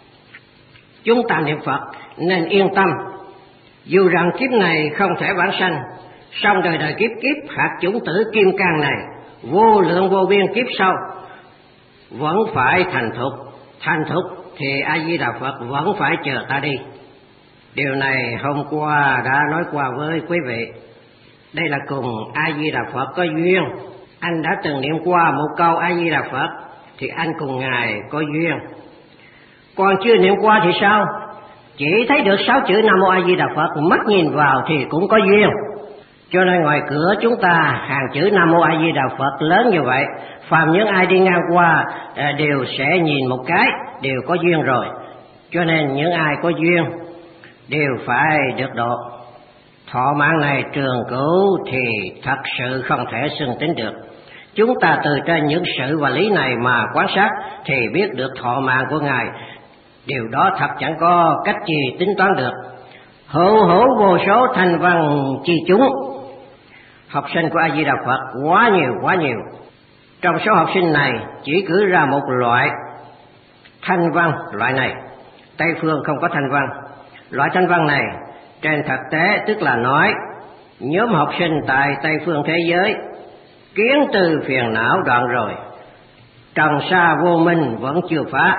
Chúng ta niệm Phật nên yên tâm, dù rằng kiếp này không thể vãng sanh, song đời đời kiếp kiếp hạt chủng tử kim cang này vô lượng vô biên kiếp sau vẫn phải thành thục thì A Di Đà Phật vẫn phải chờ ta đi. Điều này hôm qua đã nói qua với quý vị. Đây là cùng A Di Đà Phật có duyên. Anh đã từng niệm qua một câu A Di Đà Phật thì anh cùng Ngài có duyên. Còn chưa niệm qua thì sao? Chỉ thấy được 6 chữ Nam Mô A Di Đà Phật, mắt nhìn vào thì cũng có duyên. Cho nên ngoài cửa chúng ta hàng chữ Nam Mô A Di Đà Phật lớn như vậy, phàm những ai đi ngang qua đều sẽ nhìn một cái, đều có duyên rồi. Cho nên những ai có duyên đều phải được độ. Thọ mạng này trường cửu thì thật sự không thể xưng tính được. Chúng ta từ trên những sự và lý này mà quan sát thì biết được thọ mạng của Ngài. Điều đó thật chẳng có cách gì tính toán được. Hữu hữu vô số thành văn chi chúng. Học sinh của A Di Đà Phật quá nhiều. Trong số học sinh này chỉ cử ra một loại thanh văn. Loại này Tây phương không có thanh văn. Loại thanh văn này trên thực tế tức là nói nhóm học sinh tại Tây phương thế giới kiến từ phiền não đoạn rồi, trần sa vô minh vẫn chưa phá,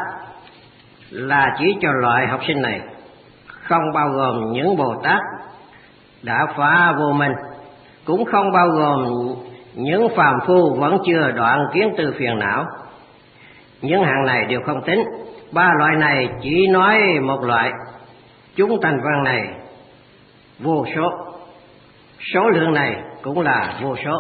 là chỉ cho loại học sinh này, không bao gồm những Bồ Tát đã phá vô minh, cũng không bao gồm những phàm phu vẫn chưa đoạn kiến từ phiền não. Những hạng này đều không tính. 3 loại này chỉ nói một loại. Chúng thành văn này vô số, số lượng này cũng là vô số.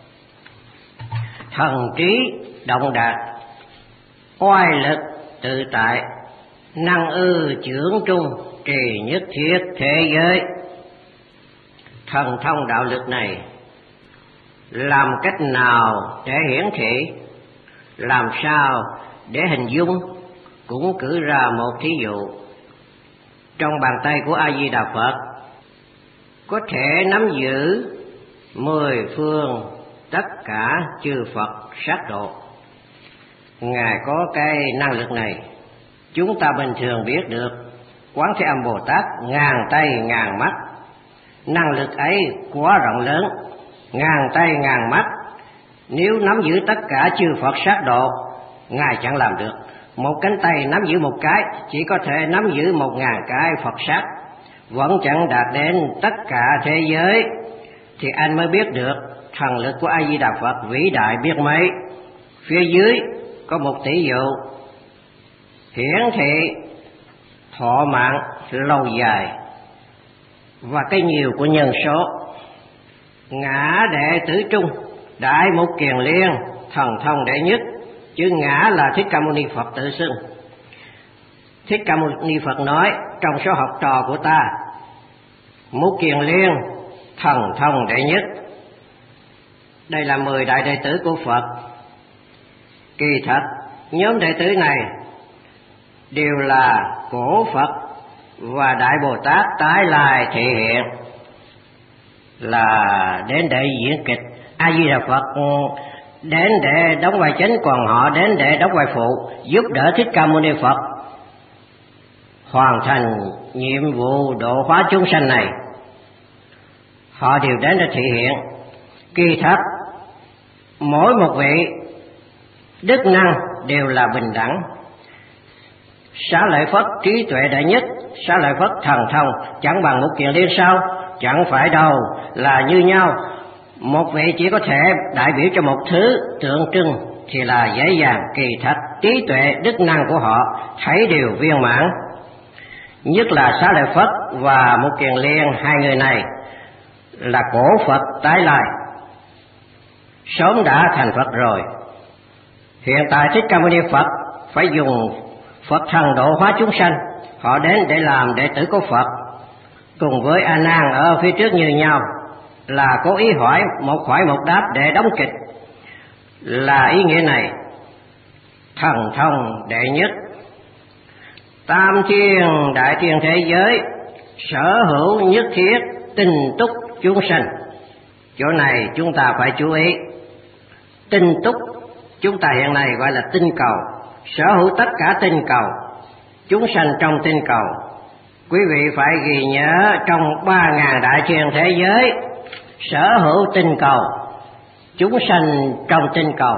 Thần trí động đạt, oai lực tự tại, năng ư chưởng trung, trì nhất thiết thế giới. Thần thông đạo lực này làm cách nào để hiển thị, làm sao để hình dung, cũng cử ra một thí dụ. Trong bàn tay của A Di Đà Phật có thể nắm giữ 10 phương tất cả chư Phật sát độ. Ngài có cái năng lực này, chúng ta bình thường biết được. Quán Thế Âm Bồ Tát ngàn tay ngàn mắt, năng lực ấy quá rộng lớn. Ngàn tay ngàn mắt, nếu nắm giữ tất cả chư Phật sát độ, Ngài chẳng làm được. Một cánh tay nắm giữ một cái, chỉ có thể nắm giữ 1000 cái Phật sát, vẫn chẳng đạt đến tất cả thế giới. Thì anh mới biết được thần lực của A Di Đà Phật vĩ đại biết mấy. Phía dưới có một tỷ dụ hiển thị thọ mạng lâu dài và cái nhiều của nhân số. Ngã đệ tử trung, đại mục kiền liên, thần thông đệ nhất. Chữ ngã là Thích Ca Mâu Ni Phật tự xưng. Thích Ca Mâu Ni Phật nói trong số học trò của ta, mục kiền liên, thần thông đệ nhất. Đây là 10 đại đệ tử của Phật. Kỳ thật nhóm đệ tử này đều là cổ Phật và Đại Bồ Tát tái lai thể hiện, là đến để diễn kịch. A Di Đà Phật đến để đóng vai chính, còn họ đến để đóng vai phụ, giúp đỡ Thích Ca Mâu Ni Phật hoàn thành nhiệm vụ độ hóa chúng sanh này. Họ đều đến để thể hiện. Kỳ thật mỗi một vị đức năng đều là bình đẳng. Xá lợi Phất trí tuệ đệ nhất, Xá lợi Phất thần thông chẳng bằng một kiền liên sao? Chẳng phải đâu, là như nhau. Một vị chỉ có thể đại biểu cho một thứ tượng trưng thì là dễ dàng. Kỳ thật trí tuệ đức năng của họ thấy đều viên mãn. Nhất là Xá lợi Phất và một kiền liên, hai người này là cổ Phật tái lai, sớm đã thành Phật rồi. Hiện tại Thích Ca Mâu Ni Phật phải dùng Phật thần độ hóa chúng sanh. Họ đến để làm đệ tử của Phật, cùng với A Nan ở phía trước như nhau. là cố ý hỏi một đáp để đóng kịch, là ý nghĩa này: thần thông đệ nhất, tam thiên đại thiên thế giới sở hữu nhất thiết tinh túc chúng sanh. Chỗ này chúng ta phải chú ý. Tinh túc chúng ta hiện nay gọi là tinh cầu, sở hữu tất cả tinh cầu, chúng sanh trong tinh cầu. Quý vị phải ghi nhớ trong 3.000 đại thiên thế giới sở hữu tinh cầu, chúng sanh trong tinh cầu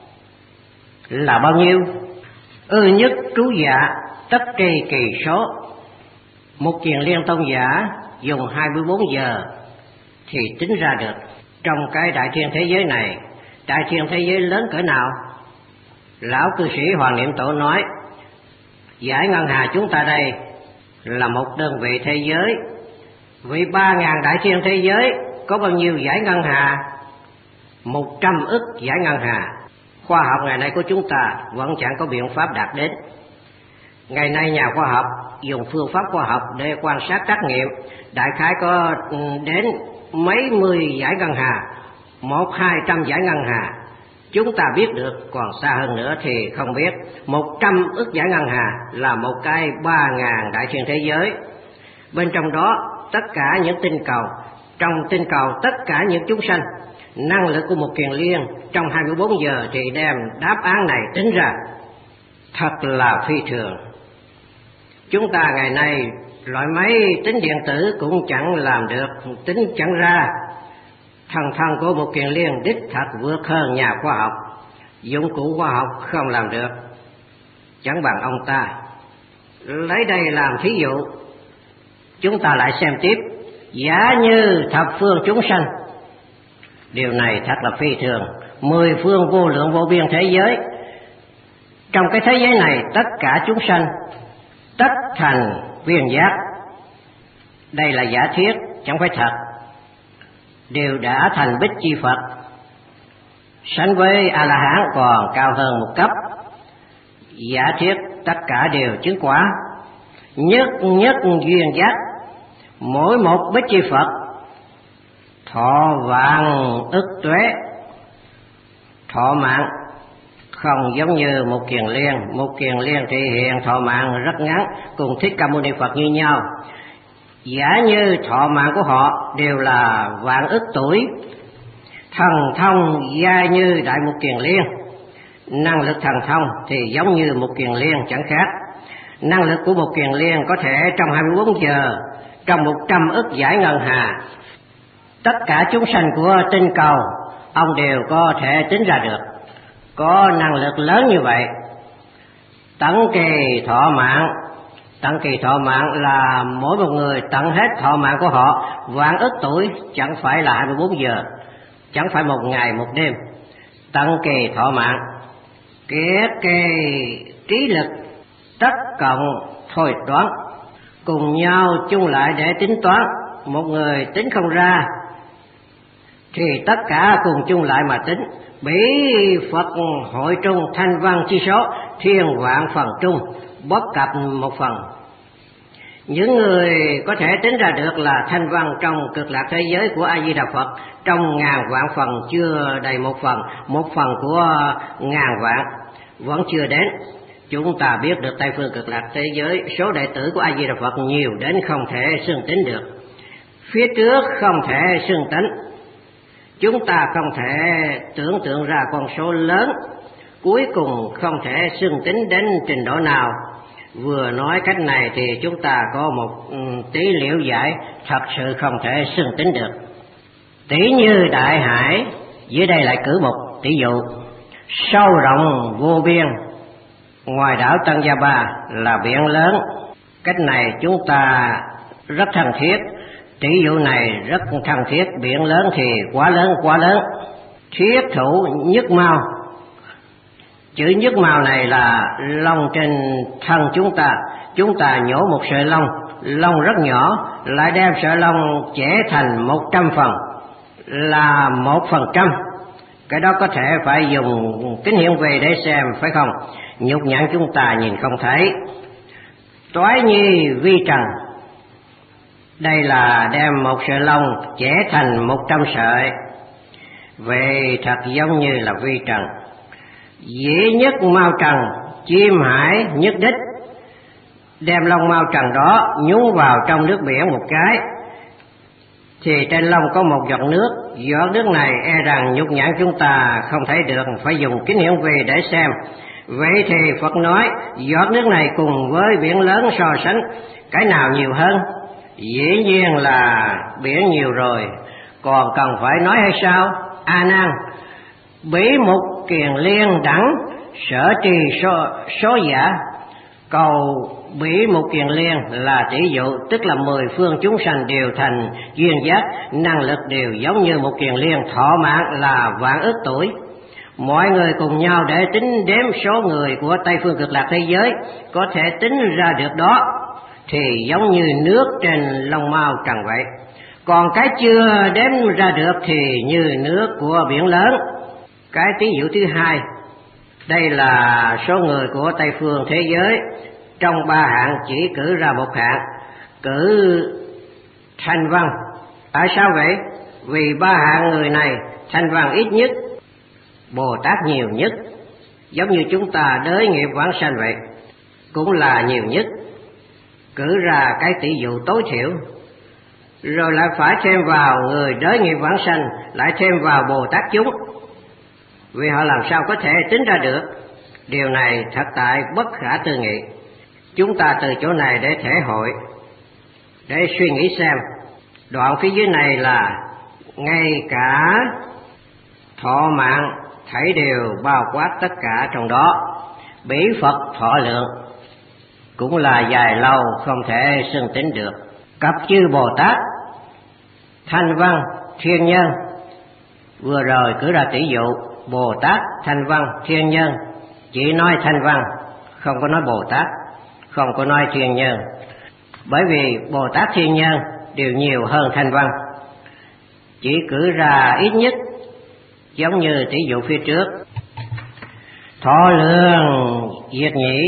là bao nhiêu? Nhất trú dạ tất tri kỳ số. Một Kiền Liên Tôn giả dùng 24 giờ thì tính ra được trong cái đại thiên thế giới này, đại thiên thế giới lớn cỡ nào. Lão cư sĩ Hoàng Niệm Tổ nói, giải ngân hà chúng ta đây là một đơn vị thế giới. Vì 3.000 đại thiên thế giới có bao nhiêu giải ngân hà? 100 ức giải ngân hà. Khoa học ngày nay của chúng ta vẫn chẳng có biện pháp đạt đến. Ngày nay nhà khoa học dùng phương pháp khoa học để quan sát trắc nghiệm, đại khái có đến mấy mươi giải ngân hà, 100-200 giải ngân hà. Chúng ta biết được, còn xa hơn nữa thì không biết. 100 ức giải ngân hà là một cái 3.000 đại thiên thế giới. Bên trong đó tất cả những tinh cầu, trong tinh cầu tất cả những chúng sanh. Năng lực của một Kiền Liên trong 24 giờ thì đem đáp án này tính ra. Thật là phi thường. Chúng ta ngày nay loại máy tính điện tử cũng chẳng làm được, tính chẳng ra. Thần thông của một Kiền Liên đích thật vượt hơn nhà khoa học. Dụng cụ khoa học không làm được, chẳng bằng ông ta. Lấy đây làm thí dụ. Chúng ta lại xem tiếp. Giả như thập phương chúng sanh, điều này thật là phi thường. 10 phương vô lượng vô biên thế giới. Trong cái thế giới này tất cả chúng sanh tất thành viên giác. Đây là giả thiết, chẳng phải thật. Đều đã thành Bích Chi Phật, sánh với A-la-hán còn cao hơn một cấp. Giả thiết tất cả đều chứng quả, nhất nhất duyên giác. Mỗi một Bích Chi Phật thọ vạn ức tuế. Thọ mạng không giống như một Kiền Liên. Một Kiền Liên thì hiện thọ mạng rất ngắn, cùng Thích Ca Mâu Ni Phật như nhau. Giả như thọ mạng của họ đều là vạn ức tuổi. Thần thông gia như Đại Mục Kiền Liên. Năng lực thần thông thì giống như một Kiền Liên chẳng khác. Năng lực của một Kiền Liên có thể trong 24 giờ, trong 100 ức giải ngân hà, tất cả chúng sanh của tinh cầu ông đều có thể tính ra được. Có năng lực lớn như vậy. Tận kỳ thọ mạng. Tận kỳ thọ mạng là mỗi một người tận hết thọ mạng của họ vạn ức tuổi, chẳng phải là 24 giờ, chẳng phải một ngày một đêm. Tận kỳ thọ mạng. Kiết kỳ trí lực tất cộng thôi toán, cùng nhau chung lại để tính toán. Một người tính không ra thì tất cả cùng chung lại mà tính. Bỉ Phật hội trung thanh văn chi số, thiên vạn phần trung, bất cập một phần. Những người có thể tính ra được là thanh văn trong cực lạc thế giới của A Di Đà Phật, trong ngàn vạn phần chưa đầy một phần của ngàn vạn vẫn chưa đến. Chúng ta biết được Tây phương cực lạc thế giới, số đệ tử của A Di Đà Phật nhiều đến không thể xưng tính được. Phía trước không thể xưng tính. Chúng ta không thể tưởng tượng ra con số lớn, cuối cùng không thể xưng tính đến trình độ nào. Vừa nói cách này thì chúng ta có một tí liễu giải, thật sự không thể xưng tính được. Tỷ như đại hải, dưới đây lại cử một tỷ dụ. Sâu rộng vô biên, ngoài đảo Tân Gia Ba là biển lớn. Cách này chúng ta rất thân thiết. Tỷ dụ này rất thân thiết. Biển lớn thì quá lớn. Thiết thủ nhất mao. Chữ nhất mao này là lông trên thân chúng ta nhổ một sợi lông rất nhỏ, lại đem sợi lông chẻ thành 100 phần, là 1%. Cái đó có thể phải dùng kính hiển vi để xem, phải không? Nhục nhãn chúng ta nhìn không thấy. Toái nhi vi trần, Đây là đem một sợi lông chẻ thành 100 sợi, vậy thật giống như là vi trần. Dĩ nhất mao trần, chim hải nhất đích. Đem lông mao trần đó nhúng vào trong nước biển một cái, thì trên lông có một giọt nước. Giọt nước này e rằng nhục nhãn chúng ta không thấy được, phải dùng kính hiển vi để xem. Vậy thì Phật nói giọt nước này cùng với biển lớn so sánh, cái nào nhiều hơn? Dĩ nhiên là biển nhiều rồi, còn cần phải nói hay sao? A Nan, bỉ mục kiền liên đẳng sở trì số giả. Cầu bỉ mục kiền liên là tỷ dụ, tức là 10 phương chúng sanh đều thành duyên giác, năng lực đều giống như một kiền liên, thọ mạng là vạn ức tuổi. Mọi người cùng nhau để tính đếm số người của Tây phương Cực Lạc thế giới, có thể tính ra được đó, thì giống như nước trên lông mao trần vậy. Còn cái chưa đếm ra được thì như nước của biển lớn. Cái tỷ dụ thứ hai, đây là số người của Tây phương thế giới. Trong 3 hạng chỉ cử ra một hạng, cử thanh văn. Tại sao vậy? Vì 3 hạng người này thanh văn ít nhất, Bồ Tát nhiều nhất. Giống như chúng ta đới nghiệp vãng sanh vậy, cũng là nhiều nhất. Cử ra cái tỷ dụ tối thiểu, rồi lại phải thêm vào người đới nghiệp vãng sanh, lại thêm vào Bồ Tát chúng. Vì họ làm sao có thể tính ra được? Điều này thật tại bất khả tư nghị. Chúng ta từ chỗ này để thể hội, để suy nghĩ xem. Đoạn phía dưới này là ngay cả thọ mạng thảy đều bao quát tất cả trong đó. Bỉ Phật thọ lượng cũng là dài lâu không thể xưng tính được. Cập chư Bồ Tát, thanh văn, thiên nhân. Vừa rồi cứ ra tỷ dụ Bồ Tát, thanh văn, thiên nhân, chỉ nói thanh văn, không có nói Bồ Tát, không có nói thiên nhân. Bởi vì Bồ Tát thiên nhân đều nhiều hơn thanh văn. Chỉ cử ra ít nhất, giống như tỷ dụ phía trước. Thọ lượng diệt nhĩ,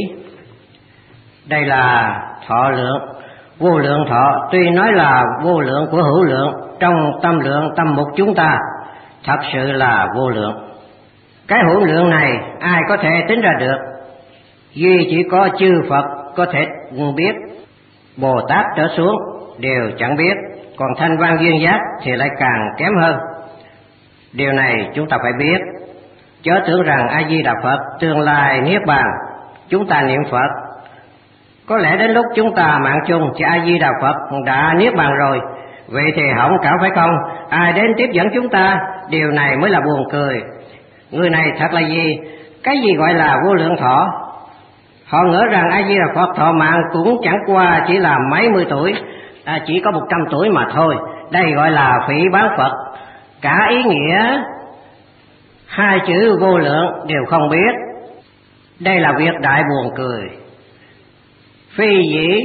đây là thọ lượng. Vô lượng thọ tuy nói là vô lượng của hữu lượng, trong tâm lượng tâm mục chúng ta thật sự là vô lượng. Cái hữu lượng này ai có thể tính ra được? Duy chỉ có chư Phật có thể biết, Bồ Tát trở xuống đều chẳng biết, còn thanh văn duyên giác thì lại càng kém hơn. Điều này chúng ta phải biết, chớ tưởng rằng A Di Đà Phật tương lai niết bàn, chúng ta niệm Phật, có lẽ đến lúc chúng ta mạng chung thì A Di Đà Phật đã niết bàn rồi, vậy thì hỏng cả phải không? Ai đến tiếp dẫn chúng ta? Điều này mới là buồn cười. Người này thật là gì? Cái gì gọi là vô lượng thọ? Họ ngỡ rằng A Di Đà Phật thọ mạng cũng chẳng qua chỉ là mấy mươi tuổi, chỉ có 100 tuổi mà thôi. Đây gọi là phỉ báng Phật. Cả ý nghĩa hai chữ vô lượng đều không biết. Đây là việc đại buồn cười. Phi dĩ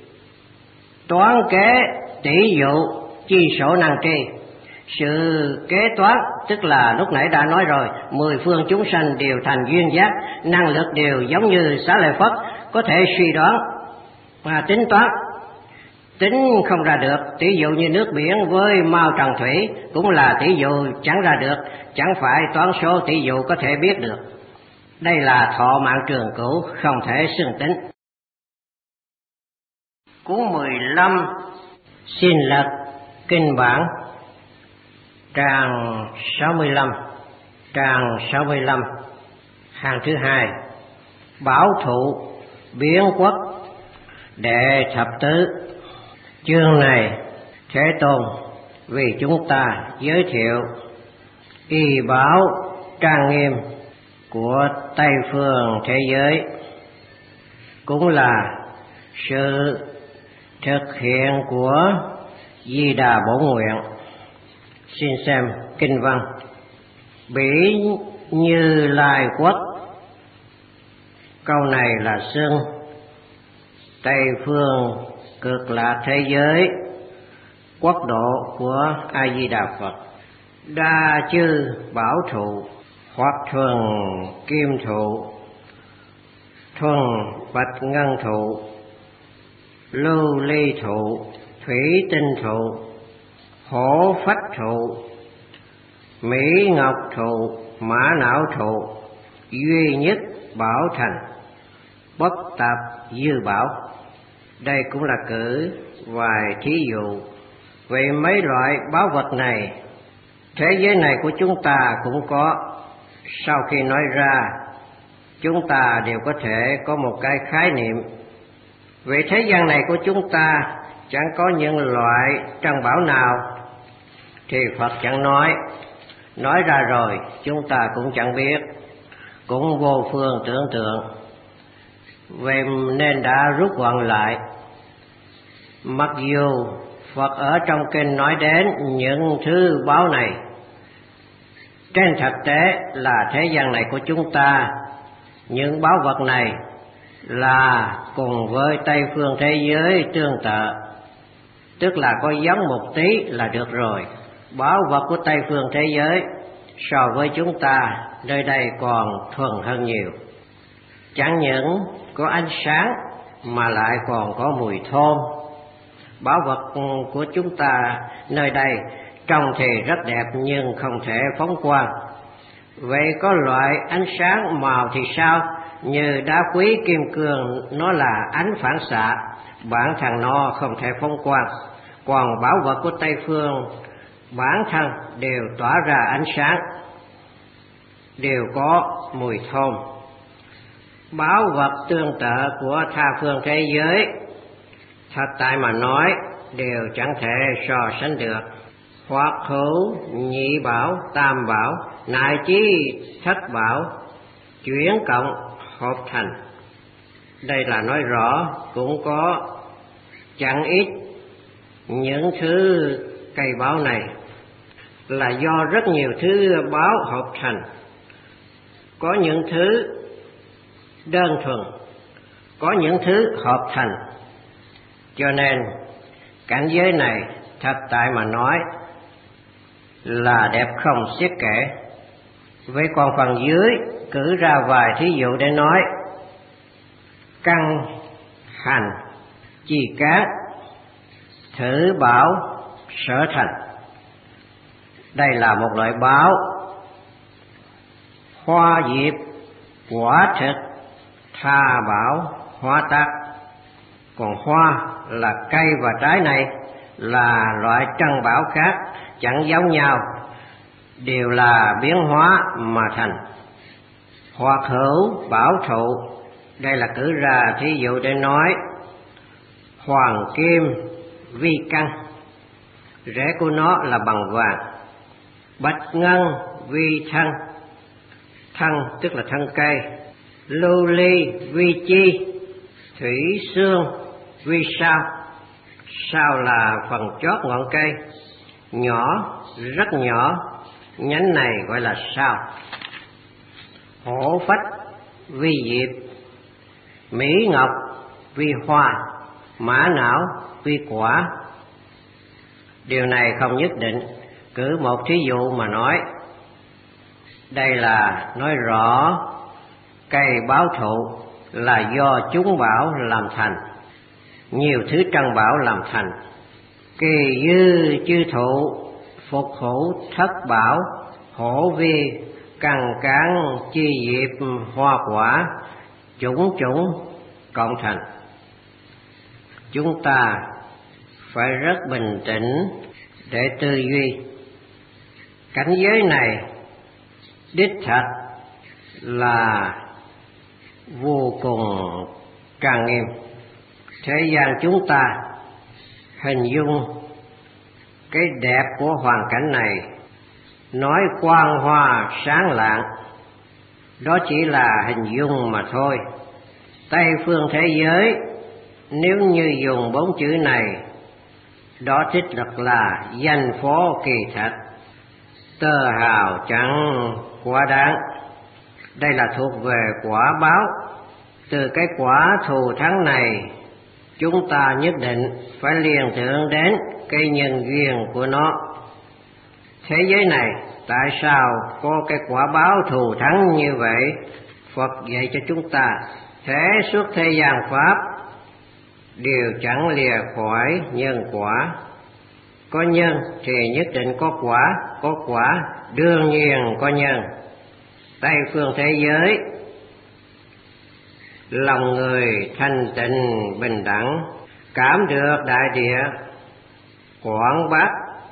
toán kế tỷ dụ chi sổ năng tri. Sự kế toán tức là lúc nãy đã nói rồi, 10 phương chúng sanh đều thành duyên giác, năng lực đều giống như Xá Lợi Phất, có thể suy đoán và tính toán. Tính không ra được. Tỷ dụ như nước biển với mao trần thủy cũng là tỷ dụ chẳng ra được, chẳng phải toán số tỷ dụ có thể biết được. Đây là thọ mạng trường cửu, không thể xưng tính. Cuốn 15 xin lật kinh bản, trang 65, trang 65, hàng thứ 2, bảo thụ biến quốc đệ thập tứ. Chương này Thế Tôn vì chúng ta giới thiệu y bảo trang nghiêm của Tây phương thế giới, cũng là sự thực hiện của Di Đà Bổn Nguyện. Xin xem kinh văn. Bỉ Như Lai quốc, câu này là xưng Tây phương Cực Lạc thế giới, quốc độ của A Di Đà Phật. Đa chư bảo thụ, hoặc thuần kim thụ, thuần bạch ngân thụ, lưu ly thụ, thủy tinh thụ, hổ phách thụ, mỹ ngọc thụ, mã não thụ, duy nhất bảo thành, bất tạp dư bảo. Đây cũng là cử vài thí dụ. Vậy mấy loại báu vật này, thế giới này của chúng ta cũng có. Sau khi nói ra, chúng ta đều có thể có một cái khái niệm. Về thế gian này của chúng ta chẳng có những loại trân bảo nào thì Phật chẳng nói ra rồi chúng ta cũng chẳng biết, cũng vô phương tưởng tượng. Vậy nên đã rút gọn lại. Mặc dù Phật ở trong kinh nói đến những thứ báu này, trên thực tế là thế gian này của chúng ta, những báu vật này là cùng với Tây phương thế giới tương tự, tức là có giống một tí là được rồi. Báu vật của Tây phương thế giới so với chúng ta nơi đây còn thuần hơn nhiều. Chẳng những có ánh sáng mà lại còn có mùi thơm. Báu vật của chúng ta nơi đây trông thì rất đẹp nhưng không thể phóng quang. Vậy có loại ánh sáng màu thì sao? Như đá quý kim cương, nó là ánh phản xạ, bản thân nó không thể phóng quang. Còn báu vật của Tây phương bản thân đều tỏa ra ánh sáng, đều có mùi thơm. Báu vật tương tự của tha phương thế giới, thật tại mà nói đều chẳng thể so sánh được. Hoặc hữu nhị bảo, tam bảo,乃chí thất bảo, chuyển cộng hợp thành. Đây là nói rõ cũng có chẳng ít những thứ cây báu này là do rất nhiều thứ báu hợp thành. Có những thứ đơn thuần, có những thứ hợp thành. Cho nên cảnh giới này thật tại mà nói là đẹp không xiết kể. Vậy còn phần dưới cử ra vài thí dụ để nói. Căn hành chi cát, thử bảo sở thành. Đây là một loại báo. Hoa diệp quả thực, tha bảo hoa tác. Còn hoa là cây và trái này là loại trân bảo khác, chẳng giống nhau, đều là biến hóa mà thành. Hoặc hữu bảo thụ, đây là cử ra thí dụ để nói. Hoàng kim vi căn, rễ của nó là bằng vàng. Bạch ngân vi thân, thân tức là thân cây. Lưu ly vi chi, thủy xương vi sao. Sao là phần chót ngọn cây, nhỏ, rất nhỏ, nhánh này gọi là sao. Hổ phách vi diệp, mỹ ngọc vi hoa, mã não vi quả. Điều này không nhất định, cử một thí dụ mà nói. Đây là nói rõ cây báo thụ là do chúng bảo làm thành, nhiều thứ trân bảo làm thành. Kỳ dư chư thụ, phục hữu thất bảo, hổ vi cằn cán chi diệp hoa quả, chủng chủng cộng thành. Chúng ta phải rất bình tĩnh để tư duy. Cảnh giới này đích thật là vô cùng trang nghiêm. Thế gian chúng ta hình dung cái đẹp của hoàn cảnh này, nói quang hoa sáng lạng, đó chỉ là hình dung mà thôi. Tây phương thế giới nếu như dùng 4 chữ này, đó thích thật là danh phó kỳ thật, tơ hào chẳng quá đáng. Đây là thuộc về quả báo. Từ cái quả thù thắng này, chúng ta nhất định phải liên tưởng đến cái nhân duyên của nó. Thế giới này tại sao có cái quả báo thù thắng như vậy? Phật dạy cho chúng ta thế suốt thế gian pháp đều chẳng lìa khỏi nhân quả. Có nhân thì nhất định có quả đương nhiên có nhân. Tây phương thế giới, lòng người thanh tịnh bình đẳng, cảm được đại địa quảng bác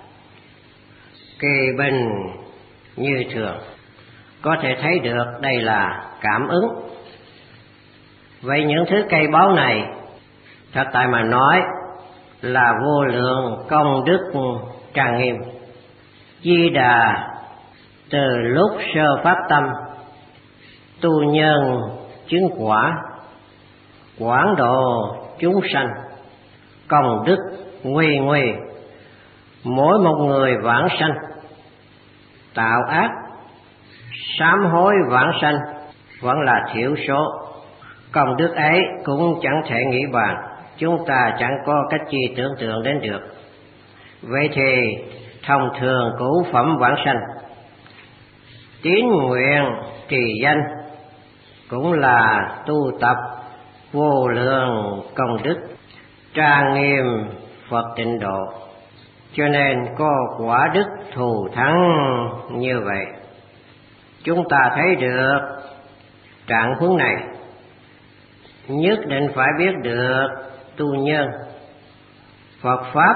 kỳ bình như thường. Có thể thấy được đây là cảm ứng. Vậy những thứ cây báu này thật tại mà nói là vô lượng công đức trang nghiêm. Di Đà từ lúc sơ phát tâm, tu nhân chứng quả, quảng độ chúng sanh, công đức nguy nguy. Mỗi một người vãng sanh, tạo ác sám hối vãng sanh vẫn là thiểu số. Công đức ấy cũng chẳng thể nghĩ bàn, chúng ta chẳng có cách chi tưởng tượng đến được. Vậy thì thông thường cửu phẩm vãng sanh, tín nguyện trì danh cũng là tu tập vô lượng công đức, trang nghiêm Phật tịnh độ, cho nên có quả đức thù thắng như vậy. Chúng ta thấy được trạng huống này, nhất định phải biết được tu nhân. Phật Pháp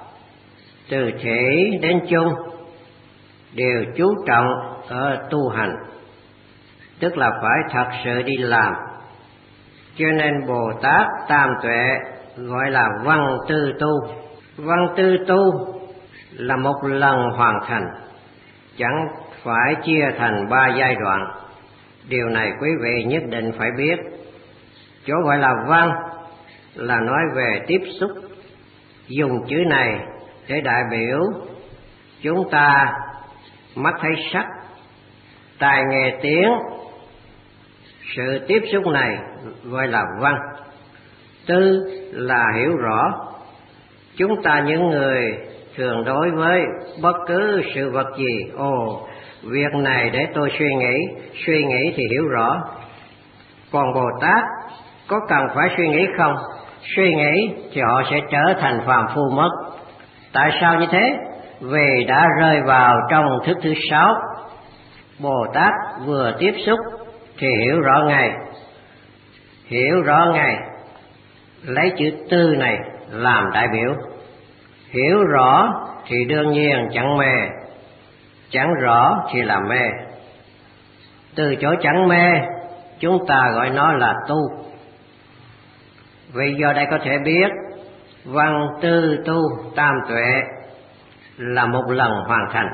từ thể đến chung đều chú trọng ở tu hành, tức là phải thật sự đi làm. Cho nên Bồ Tát Tam Tuệ gọi là văn tư tu. Văn tư tu là một lần hoàn thành, chẳng phải chia thành 3 giai đoạn. Điều này quý vị nhất định phải biết. Chỗ gọi là văn là nói về tiếp xúc, dùng chữ này để đại biểu chúng ta mắt thấy sắc, tai nghe tiếng. Sự tiếp xúc này gọi là văn. Tư là hiểu rõ. Chúng ta những người thường đối với bất cứ sự vật gì, việc này để tôi suy nghĩ thì hiểu rõ. Còn Bồ Tát có cần phải suy nghĩ không? Suy nghĩ thì họ sẽ trở thành phàm phu mất. Tại sao như thế? Vì đã rơi vào trong thức thứ 6. Bồ Tát vừa tiếp xúc thì hiểu rõ ngay, lấy chữ tư này làm đại biểu. Hiểu rõ thì đương nhiên chẳng mê, chẳng rõ thì là mê. Từ chỗ chẳng mê, chúng ta gọi nó là tu. Vì do đây có thể biết văn tư tu tam tuệ là một lần hoàn thành.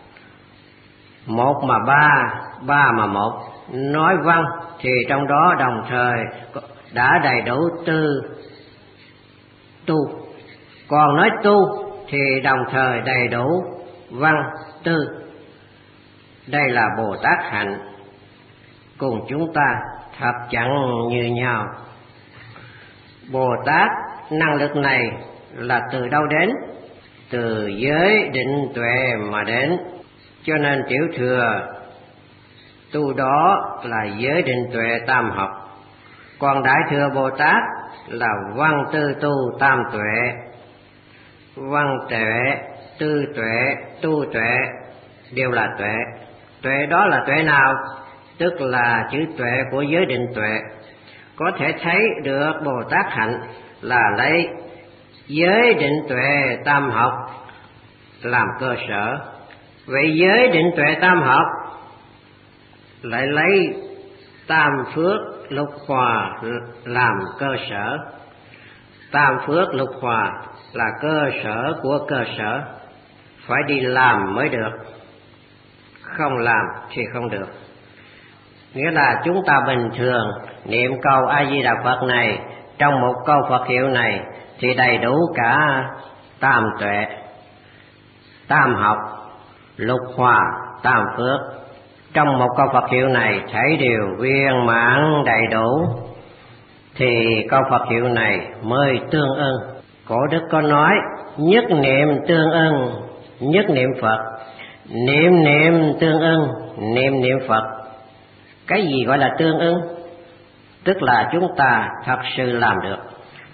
1 mà 3 mà 1. Nói văn thì trong đó đồng thời đã đầy đủ tư tu. Còn nói tu thì đồng thời đầy đủ văn tư. Đây là Bồ Tát hạnh, cùng chúng ta thật chẳng như nhau. Bồ Tát năng lực này là từ đâu đến? Từ giới định tuệ mà đến. Cho nên tiểu thừa tu đó là giới định tuệ tam học. Còn đại thừa Bồ Tát là văn tư tu tam tuệ. Văn tuệ, tư tuệ, tu tuệ đều là tuệ. Tuệ đó là tuệ nào? Tức là chữ tuệ của giới định tuệ. Có thể thấy được Bồ Tát hạnh là lấy giới định tuệ tam học làm cơ sở. Vậy giới định tuệ tam học lại lấy tam phước lục hòa làm cơ sở. Tam phước lục hòa là cơ sở của cơ sở, phải đi làm mới được, không làm thì không được. Nghĩa là chúng ta bình thường niệm câu A Di Đà Phật này, trong một câu Phật hiệu này thì đầy đủ cả tam tuệ, tam học, lục hòa, tam phước. Trong một câu Phật hiệu này thấy đều viên mãn đầy đủ thì câu Phật hiệu này mới tương ưng. Cổ đức có nói nhất niệm tương ưng nhất niệm Phật, niệm niệm tương ưng niệm niệm Phật. Cái gì gọi là tương ưng? Tức là chúng ta thật sự làm được.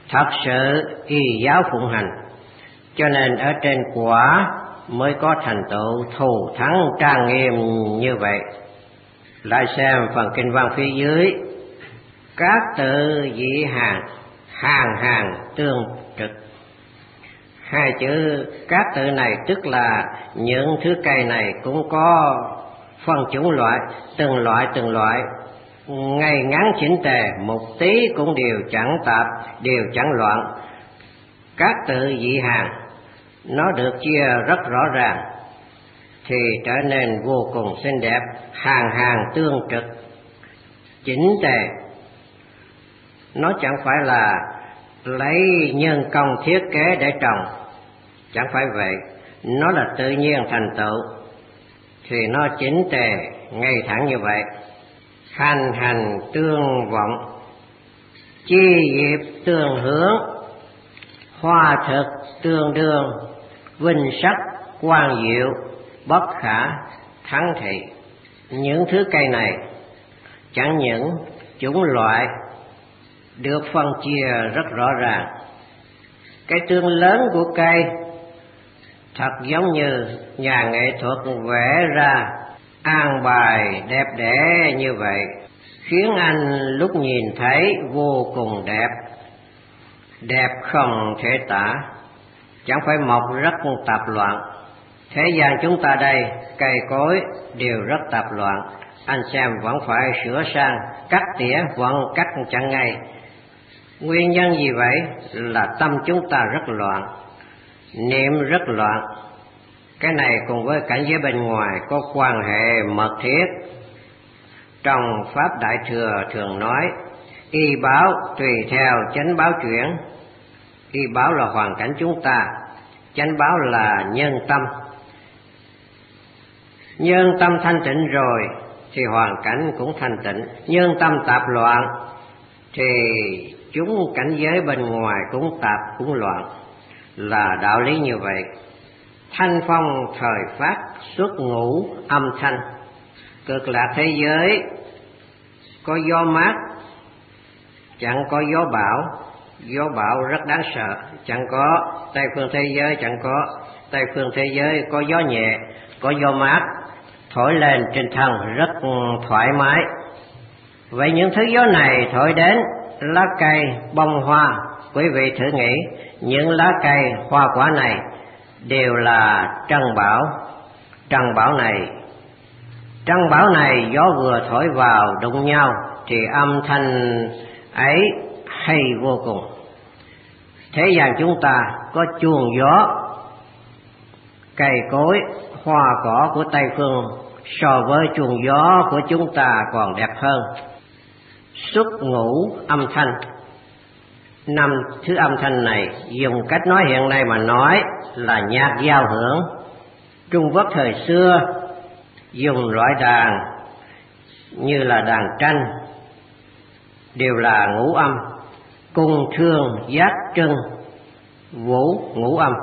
thật sự y giáo phụng hành, cho nên ở trên quả mới có thành tựu thù thắng trang nghiêm như vậy. Lại xem phần kinh văn phía dưới, các tự dị hàng, hàng hàng tương trực. Hai chữ các tự này tức là những thứ cây này cũng có phân chủng loại, từng loại, ngay ngắn chỉnh tề, một tí cũng đều chẳng tạp, đều chẳng loạn. Các tự dị hàng nó được chia rất rõ ràng thì trở nên vô cùng xinh đẹp, hàng hàng tương trực, chỉnh tề. Nó chẳng phải là lấy nhân công thiết kế để trồng, chẳng phải vậy, nó là tự nhiên thành tựu thì nó chỉnh tề ngay thẳng như vậy. Hành hành tương vọng, chi diệp tương hướng, hoa thực tương đương, vinh sắc quang diệu, bất khả thắng thị. Những thứ cây này chẳng những chủng loại được phân chia rất rõ ràng, cái tương lớn của cây thật giống như nhà nghệ thuật vẽ ra an bài đẹp đẽ như vậy, khiến anh lúc nhìn thấy vô cùng đẹp, đẹp không thể tả, chẳng phải mọc rất tạp loạn. Thế gian chúng ta đây, cây cối đều rất tạp loạn, anh xem vẫn phải sửa sang, cắt tỉa vẫn cắt chẳng ngay. Nguyên nhân gì vậy? Là tâm chúng ta rất loạn, niệm rất loạn. Cái này cùng với cảnh giới bên ngoài có quan hệ mật thiết. Trong Pháp Đại Thừa thường nói, y báo tùy theo chánh báo chuyển. Y báo là hoàn cảnh chúng ta, chánh báo là nhân tâm. Nhân tâm thanh tịnh rồi thì hoàn cảnh cũng thanh tịnh. Nhân tâm tạp loạn thì chúng cảnh giới bên ngoài cũng tạp cũng loạn, là đạo lý như vậy. Thanh phong thời phát xuất ngũ âm thanh. Cực lạc thế giới có gió mát, chẳng có gió bão. Gió bão rất đáng sợ, chẳng có. Tây phương thế giới chẳng có. Tây phương thế giới có gió nhẹ, có gió mát, thổi lên trên thân rất thoải mái. Vậy những thứ gió này thổi đến lá cây, bông hoa, quý vị thử nghĩ, những lá cây, hoa quả này đều là trân bảo. Trân bảo này gió vừa thổi vào đụng nhau thì âm thanh ấy hay vô cùng. Thế gian chúng ta có chuông gió, cây cối, hoa cỏ của Tây phương so với chuông gió của chúng ta còn đẹp hơn. Xuất ngũ âm thanh. Năm thứ âm thanh này dùng cách nói hiện nay mà nói là nhạc giao hưởng. Trung Quốc thời xưa dùng loại đàn như là đàn tranh, đều là ngũ âm, cung thương giác trưng vũ ngũ âm.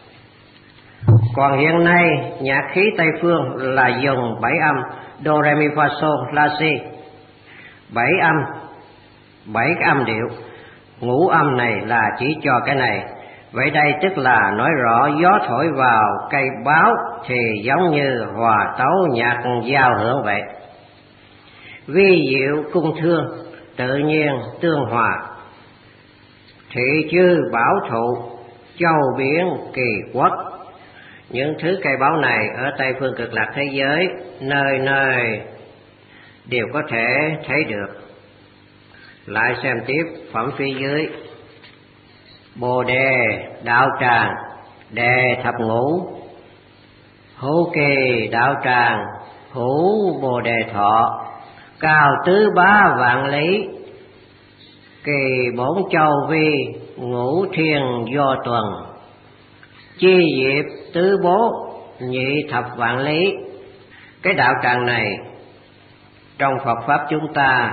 Còn hiện nay nhạc khí Tây phương là dùng 7 âm, do re mi fa sol la si, 7 âm, 7 cái âm điệu. Ngũ âm này là chỉ cho cái này. Vậy đây tức là nói rõ gió thổi vào cây báo thì giống như hòa tấu nhạc giao hưởng vậy. Vi diệu cung thương, tự nhiên tương hòa. Thị chư bảo thụ, châu biển kỳ quốc. Những thứ cây báo này ở Tây phương cực lạc thế giới nơi nơi đều có thể thấy được. Lại xem tiếp phẩm phía dưới. Bồ đề đạo tràng, đề thập ngũ. Hữu kỳ đạo tràng, hữu bồ đề thọ. Cao tứ bá vạn lý, kỳ bổn châu vi, ngũ thiên do tuần. Chi diệp tứ bố, nhị thập vạn lý. Cái đạo tràng này trong Phật Pháp chúng ta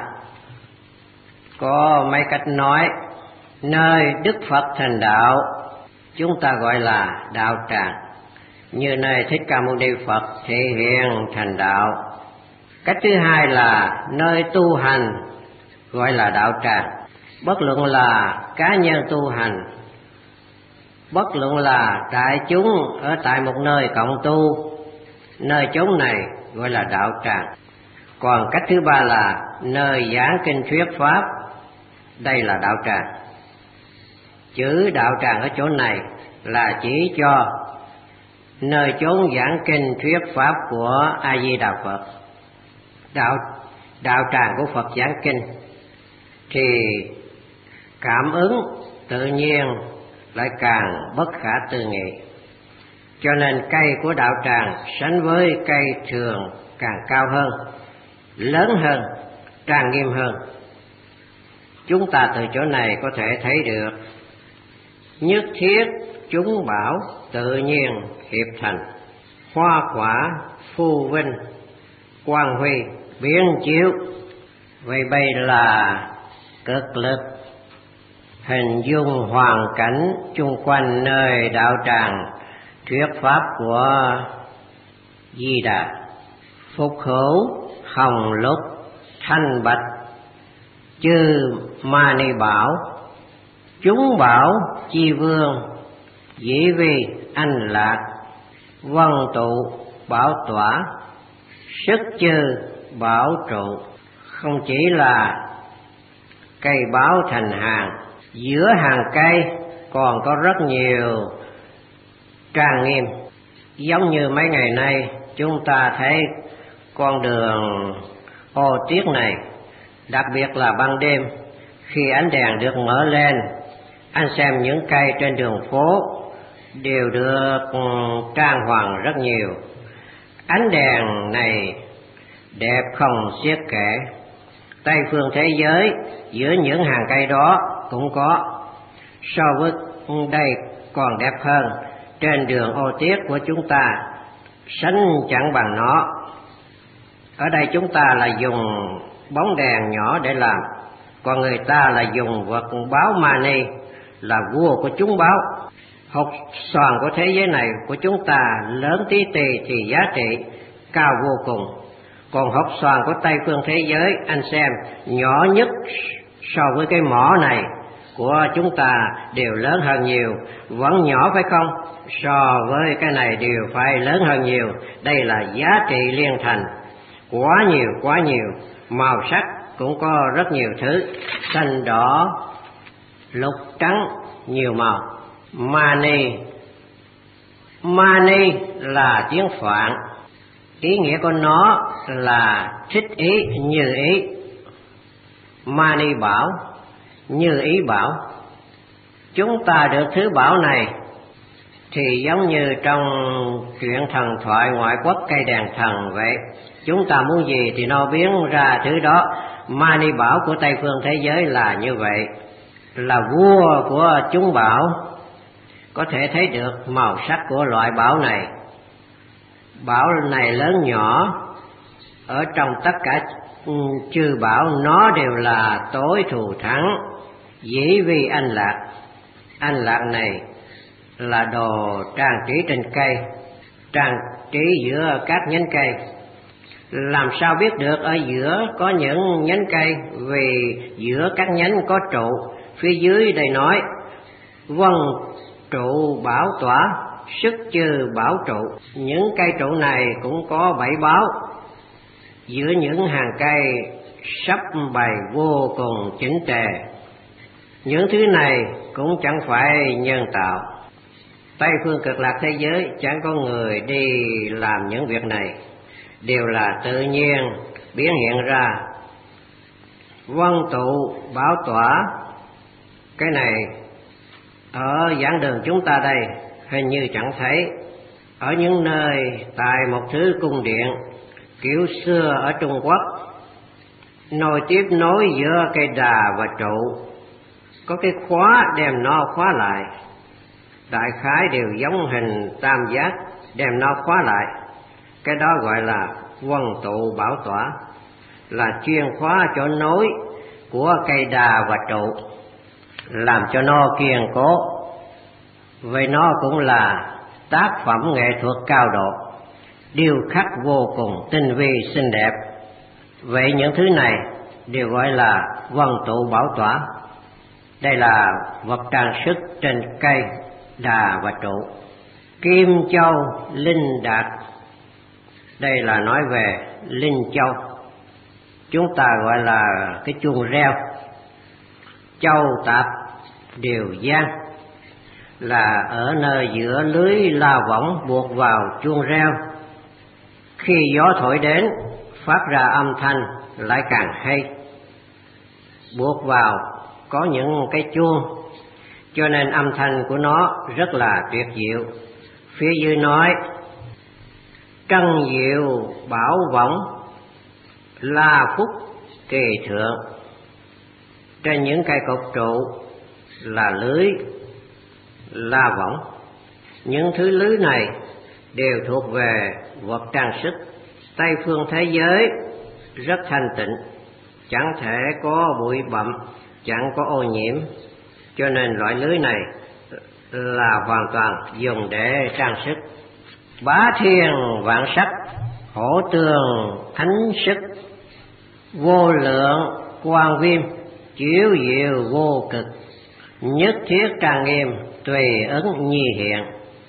có mấy cách nói. Nơi Đức Phật thành đạo chúng ta gọi là đạo tràng, như nơi Thích Ca Mâu Ni Phật thể hiện thành đạo. Cách thứ hai là nơi tu hành gọi là đạo tràng, bất luận là cá nhân tu hành, bất luận là đại chúng ở tại một nơi cộng tu, nơi chốn này gọi là đạo tràng. Còn cách thứ ba là nơi giảng kinh thuyết pháp, đây là đạo tràng. Chữ đạo tràng ở chỗ này là chỉ cho nơi chốn giảng kinh thuyết pháp của A Di Đà Phật. Đạo tràng của Phật giảng kinh thì cảm ứng tự nhiên lại càng bất khả tư nghị. Cho nên cây của đạo tràng sánh với cây thường càng cao hơn, lớn hơn, trang nghiêm hơn. Chúng ta từ chỗ này có thể thấy được nhất thiết chúng bảo tự nhiên hiệp thành, hoa quả phu vinh, quang huy biến chiếu. Vậy đây là cực lực hình dung hoàn cảnh chung quanh nơi đạo tràng thuyết pháp của Di Đà. Phục hữu hồng lúc thanh bạch, chư ma ni bảo, chúng bảo chi vương, dĩ vi anh lạc, vân tụ bảo tỏa, sức chư bảo trụ. Không chỉ là cây báo thành hàng, giữa hàng cây còn có rất nhiều trang nghiêm. Giống như mấy ngày nay chúng ta thấy con đường ô tiết này, đặc biệt là ban đêm khi ánh đèn được mở lên, anh xem những cây trên đường phố đều được trang hoàng rất nhiều. Ánh đèn này đẹp không xiết kể. Tây phương thế giới giữa những hàng cây đó cũng có, so với đây còn đẹp hơn. Trên đường ô tiết của chúng ta sánh chẳng bằng nó. Ở đây chúng ta là dùng bóng đèn nhỏ để làm, còn người ta là dùng vật báo mani, là vua của chúng báo. Hột xoàn của thế giới này của chúng ta lớn tí tì thì giá trị cao vô cùng. Còn hột xoàn của Tây phương thế giới anh xem nhỏ nhất so với cái mỏ này của chúng ta đều lớn hơn nhiều. Vẫn nhỏ phải không? So với cái này đều phải lớn hơn nhiều. Đây là giá trị liên thành. Quá nhiều. Màu sắc cũng có rất nhiều thứ, xanh đỏ lục trắng nhiều màu. Mani là tiếng Phạn, ý nghĩa của nó là thích ý, như ý. Mani bảo, như ý bảo. Chúng ta được thứ bảo này thì giống như trong truyện thần thoại ngoại quốc cây đèn thần vậy. Chúng ta muốn gì thì nó biến ra thứ đó. Mani bảo của Tây phương thế giới là như vậy, là vua của chúng bảo. Có thể thấy được màu sắc của loại bảo này. Bảo này lớn nhỏ, ở trong tất cả chư bảo nó đều là tối thù thắng, dĩ vi anh lạc. Anh lạc này là đồ trang trí trên cây, trang trí giữa các nhánh cây. Làm sao biết được ở giữa có những nhánh cây? Vì giữa các nhánh có trụ. Phía dưới đây nói vân trụ bảo tỏa, sức chư bảo trụ. Những cây trụ này cũng có 7 báo. Giữa những hàng cây sắp bày vô cùng chỉnh tề. Những thứ này cũng chẳng phải nhân tạo. Tây phương cực lạc thế giới chẳng có người đi làm những việc này, đều là tự nhiên biến hiện ra. Vân tụ bảo tỏa, cái này ở giảng đường chúng ta đây hình như chẳng thấy. Ở những nơi tại một thứ cung điện kiểu xưa ở Trung Quốc, nối tiếp nối giữa cây đà và trụ, có cái khóa đem nó khóa lại. Đại khái đều giống hình tam giác, đem nó khóa lại. Cái đó gọi là vân tụ bảo tỏa, là chuyên khóa chỗ nối của cây đà và trụ, làm cho nó kiên cố. Vậy nó cũng là tác phẩm nghệ thuật cao độ, điêu khắc vô cùng tinh vi xinh đẹp. Vậy những thứ này đều gọi là vân tụ bảo tỏa. Đây là vật trang sức trên cây, đà và trụ. Kim châu linh đạt, đây là nói về linh châu. Chúng ta gọi là cái chuông reo. Châu tạp đều gian, là ở nơi giữa lưới la võng buộc vào chuông reo. Khi gió thổi đến, phát ra âm thanh lại càng hay. Buộc vào có những cái chuông, cho nên âm thanh của nó rất là tuyệt diệu. Phía dưới nói: trân diệu bảo võng, la phúc kỳ thượng. Trên những cây cột trụ là lưới la võng. Những thứ lưới này đều thuộc về vật trang sức. Tây phương thế giới rất thanh tịnh, chẳng thể có bụi bặm, chẳng có ô nhiễm, cho nên loại lưới này là hoàn toàn dùng để trang sức. Bá thiên vạn sắc, hổ tường ánh sức, vô lượng quang viêm, chiếu diệu vô cực, nhất thiết trang nghiêm, tùy ứng nhi hiện.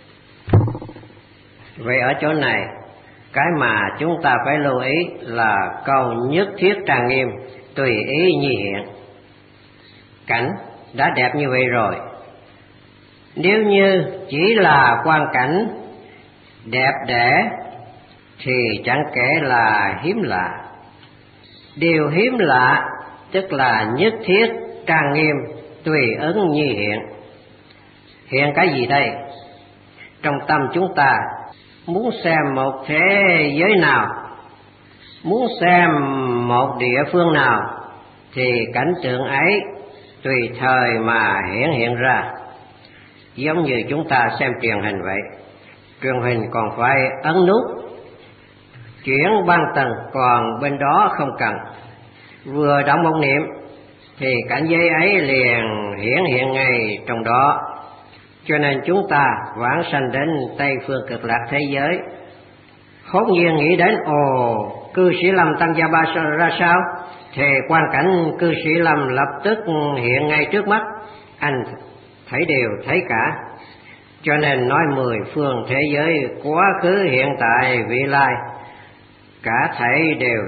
Vậy ở chỗ này, cái mà chúng ta phải lưu ý là câu nhất thiết trang nghiêm, tùy ý nhi hiện. Cảnh đã đẹp như vậy rồi, nếu như chỉ là quang cảnh đẹp đẽ thì chẳng kể là hiếm lạ. Điều hiếm lạ tức là nhất thiết trang nghiêm, tùy ứng nhi hiện. Hiện cái gì đây? Trong tâm chúng ta muốn xem một thế giới nào, muốn xem một địa phương nào, thì cảnh tượng ấy tùy thời mà hiện ra. Giống như chúng ta xem truyền hình vậy, truyền hình còn phải ấn nút chuyển băng tầng, còn bên đó không cần. Vừa động một niệm thì cảnh giới ấy liền hiện ngay trong đó. Cho nên chúng ta vãng sanh đến Tây phương cực lạc thế giới, hốt nhiên nghĩ đến cư sĩ Lâm Tăng Gia Ba ra sao, thì quan cảnh cư sĩ Lâm lập tức hiện ngay trước mắt, anh thấy đều thấy cả. Cho nên nói 10 phương thế giới, quá khứ hiện tại vị lai, cả thảy đều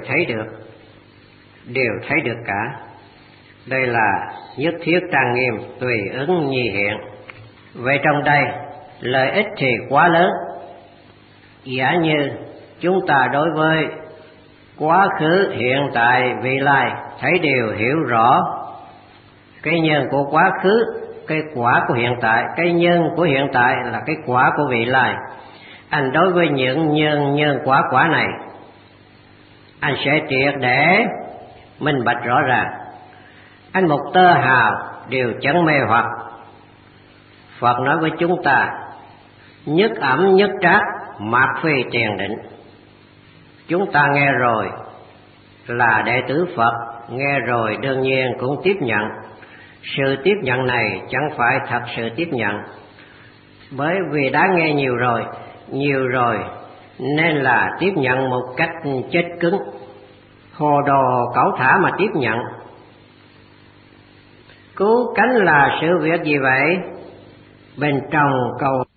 thấy được cả. Đây là nhất thiết trang nghiêm, tùy ứng nhi hiện. Vậy trong đây lợi ích thì quá lớn. Giả như chúng ta đối với quá khứ hiện tại vị lai thấy đều hiểu rõ cái nhân của quá khứ, cái quả của hiện tại, cái nhân của hiện tại là cái quả của vị lai. Anh đối với những nhân quả này, anh sẽ triệt để minh bạch rõ ràng. Anh một tơ hào đều chẳng mê hoặc. Phật nói với chúng ta: nhất ẩm nhất trác, mạt phi tiền định. Chúng ta nghe rồi là đệ tử Phật, nghe rồi đương nhiên cũng tiếp nhận. Sự tiếp nhận này chẳng phải thật sự tiếp nhận, bởi vì đã nghe nhiều rồi nên là tiếp nhận một cách chết cứng, hồ đồ cẩu thả mà tiếp nhận. Cứu cánh là sự việc gì vậy? Bên trong câu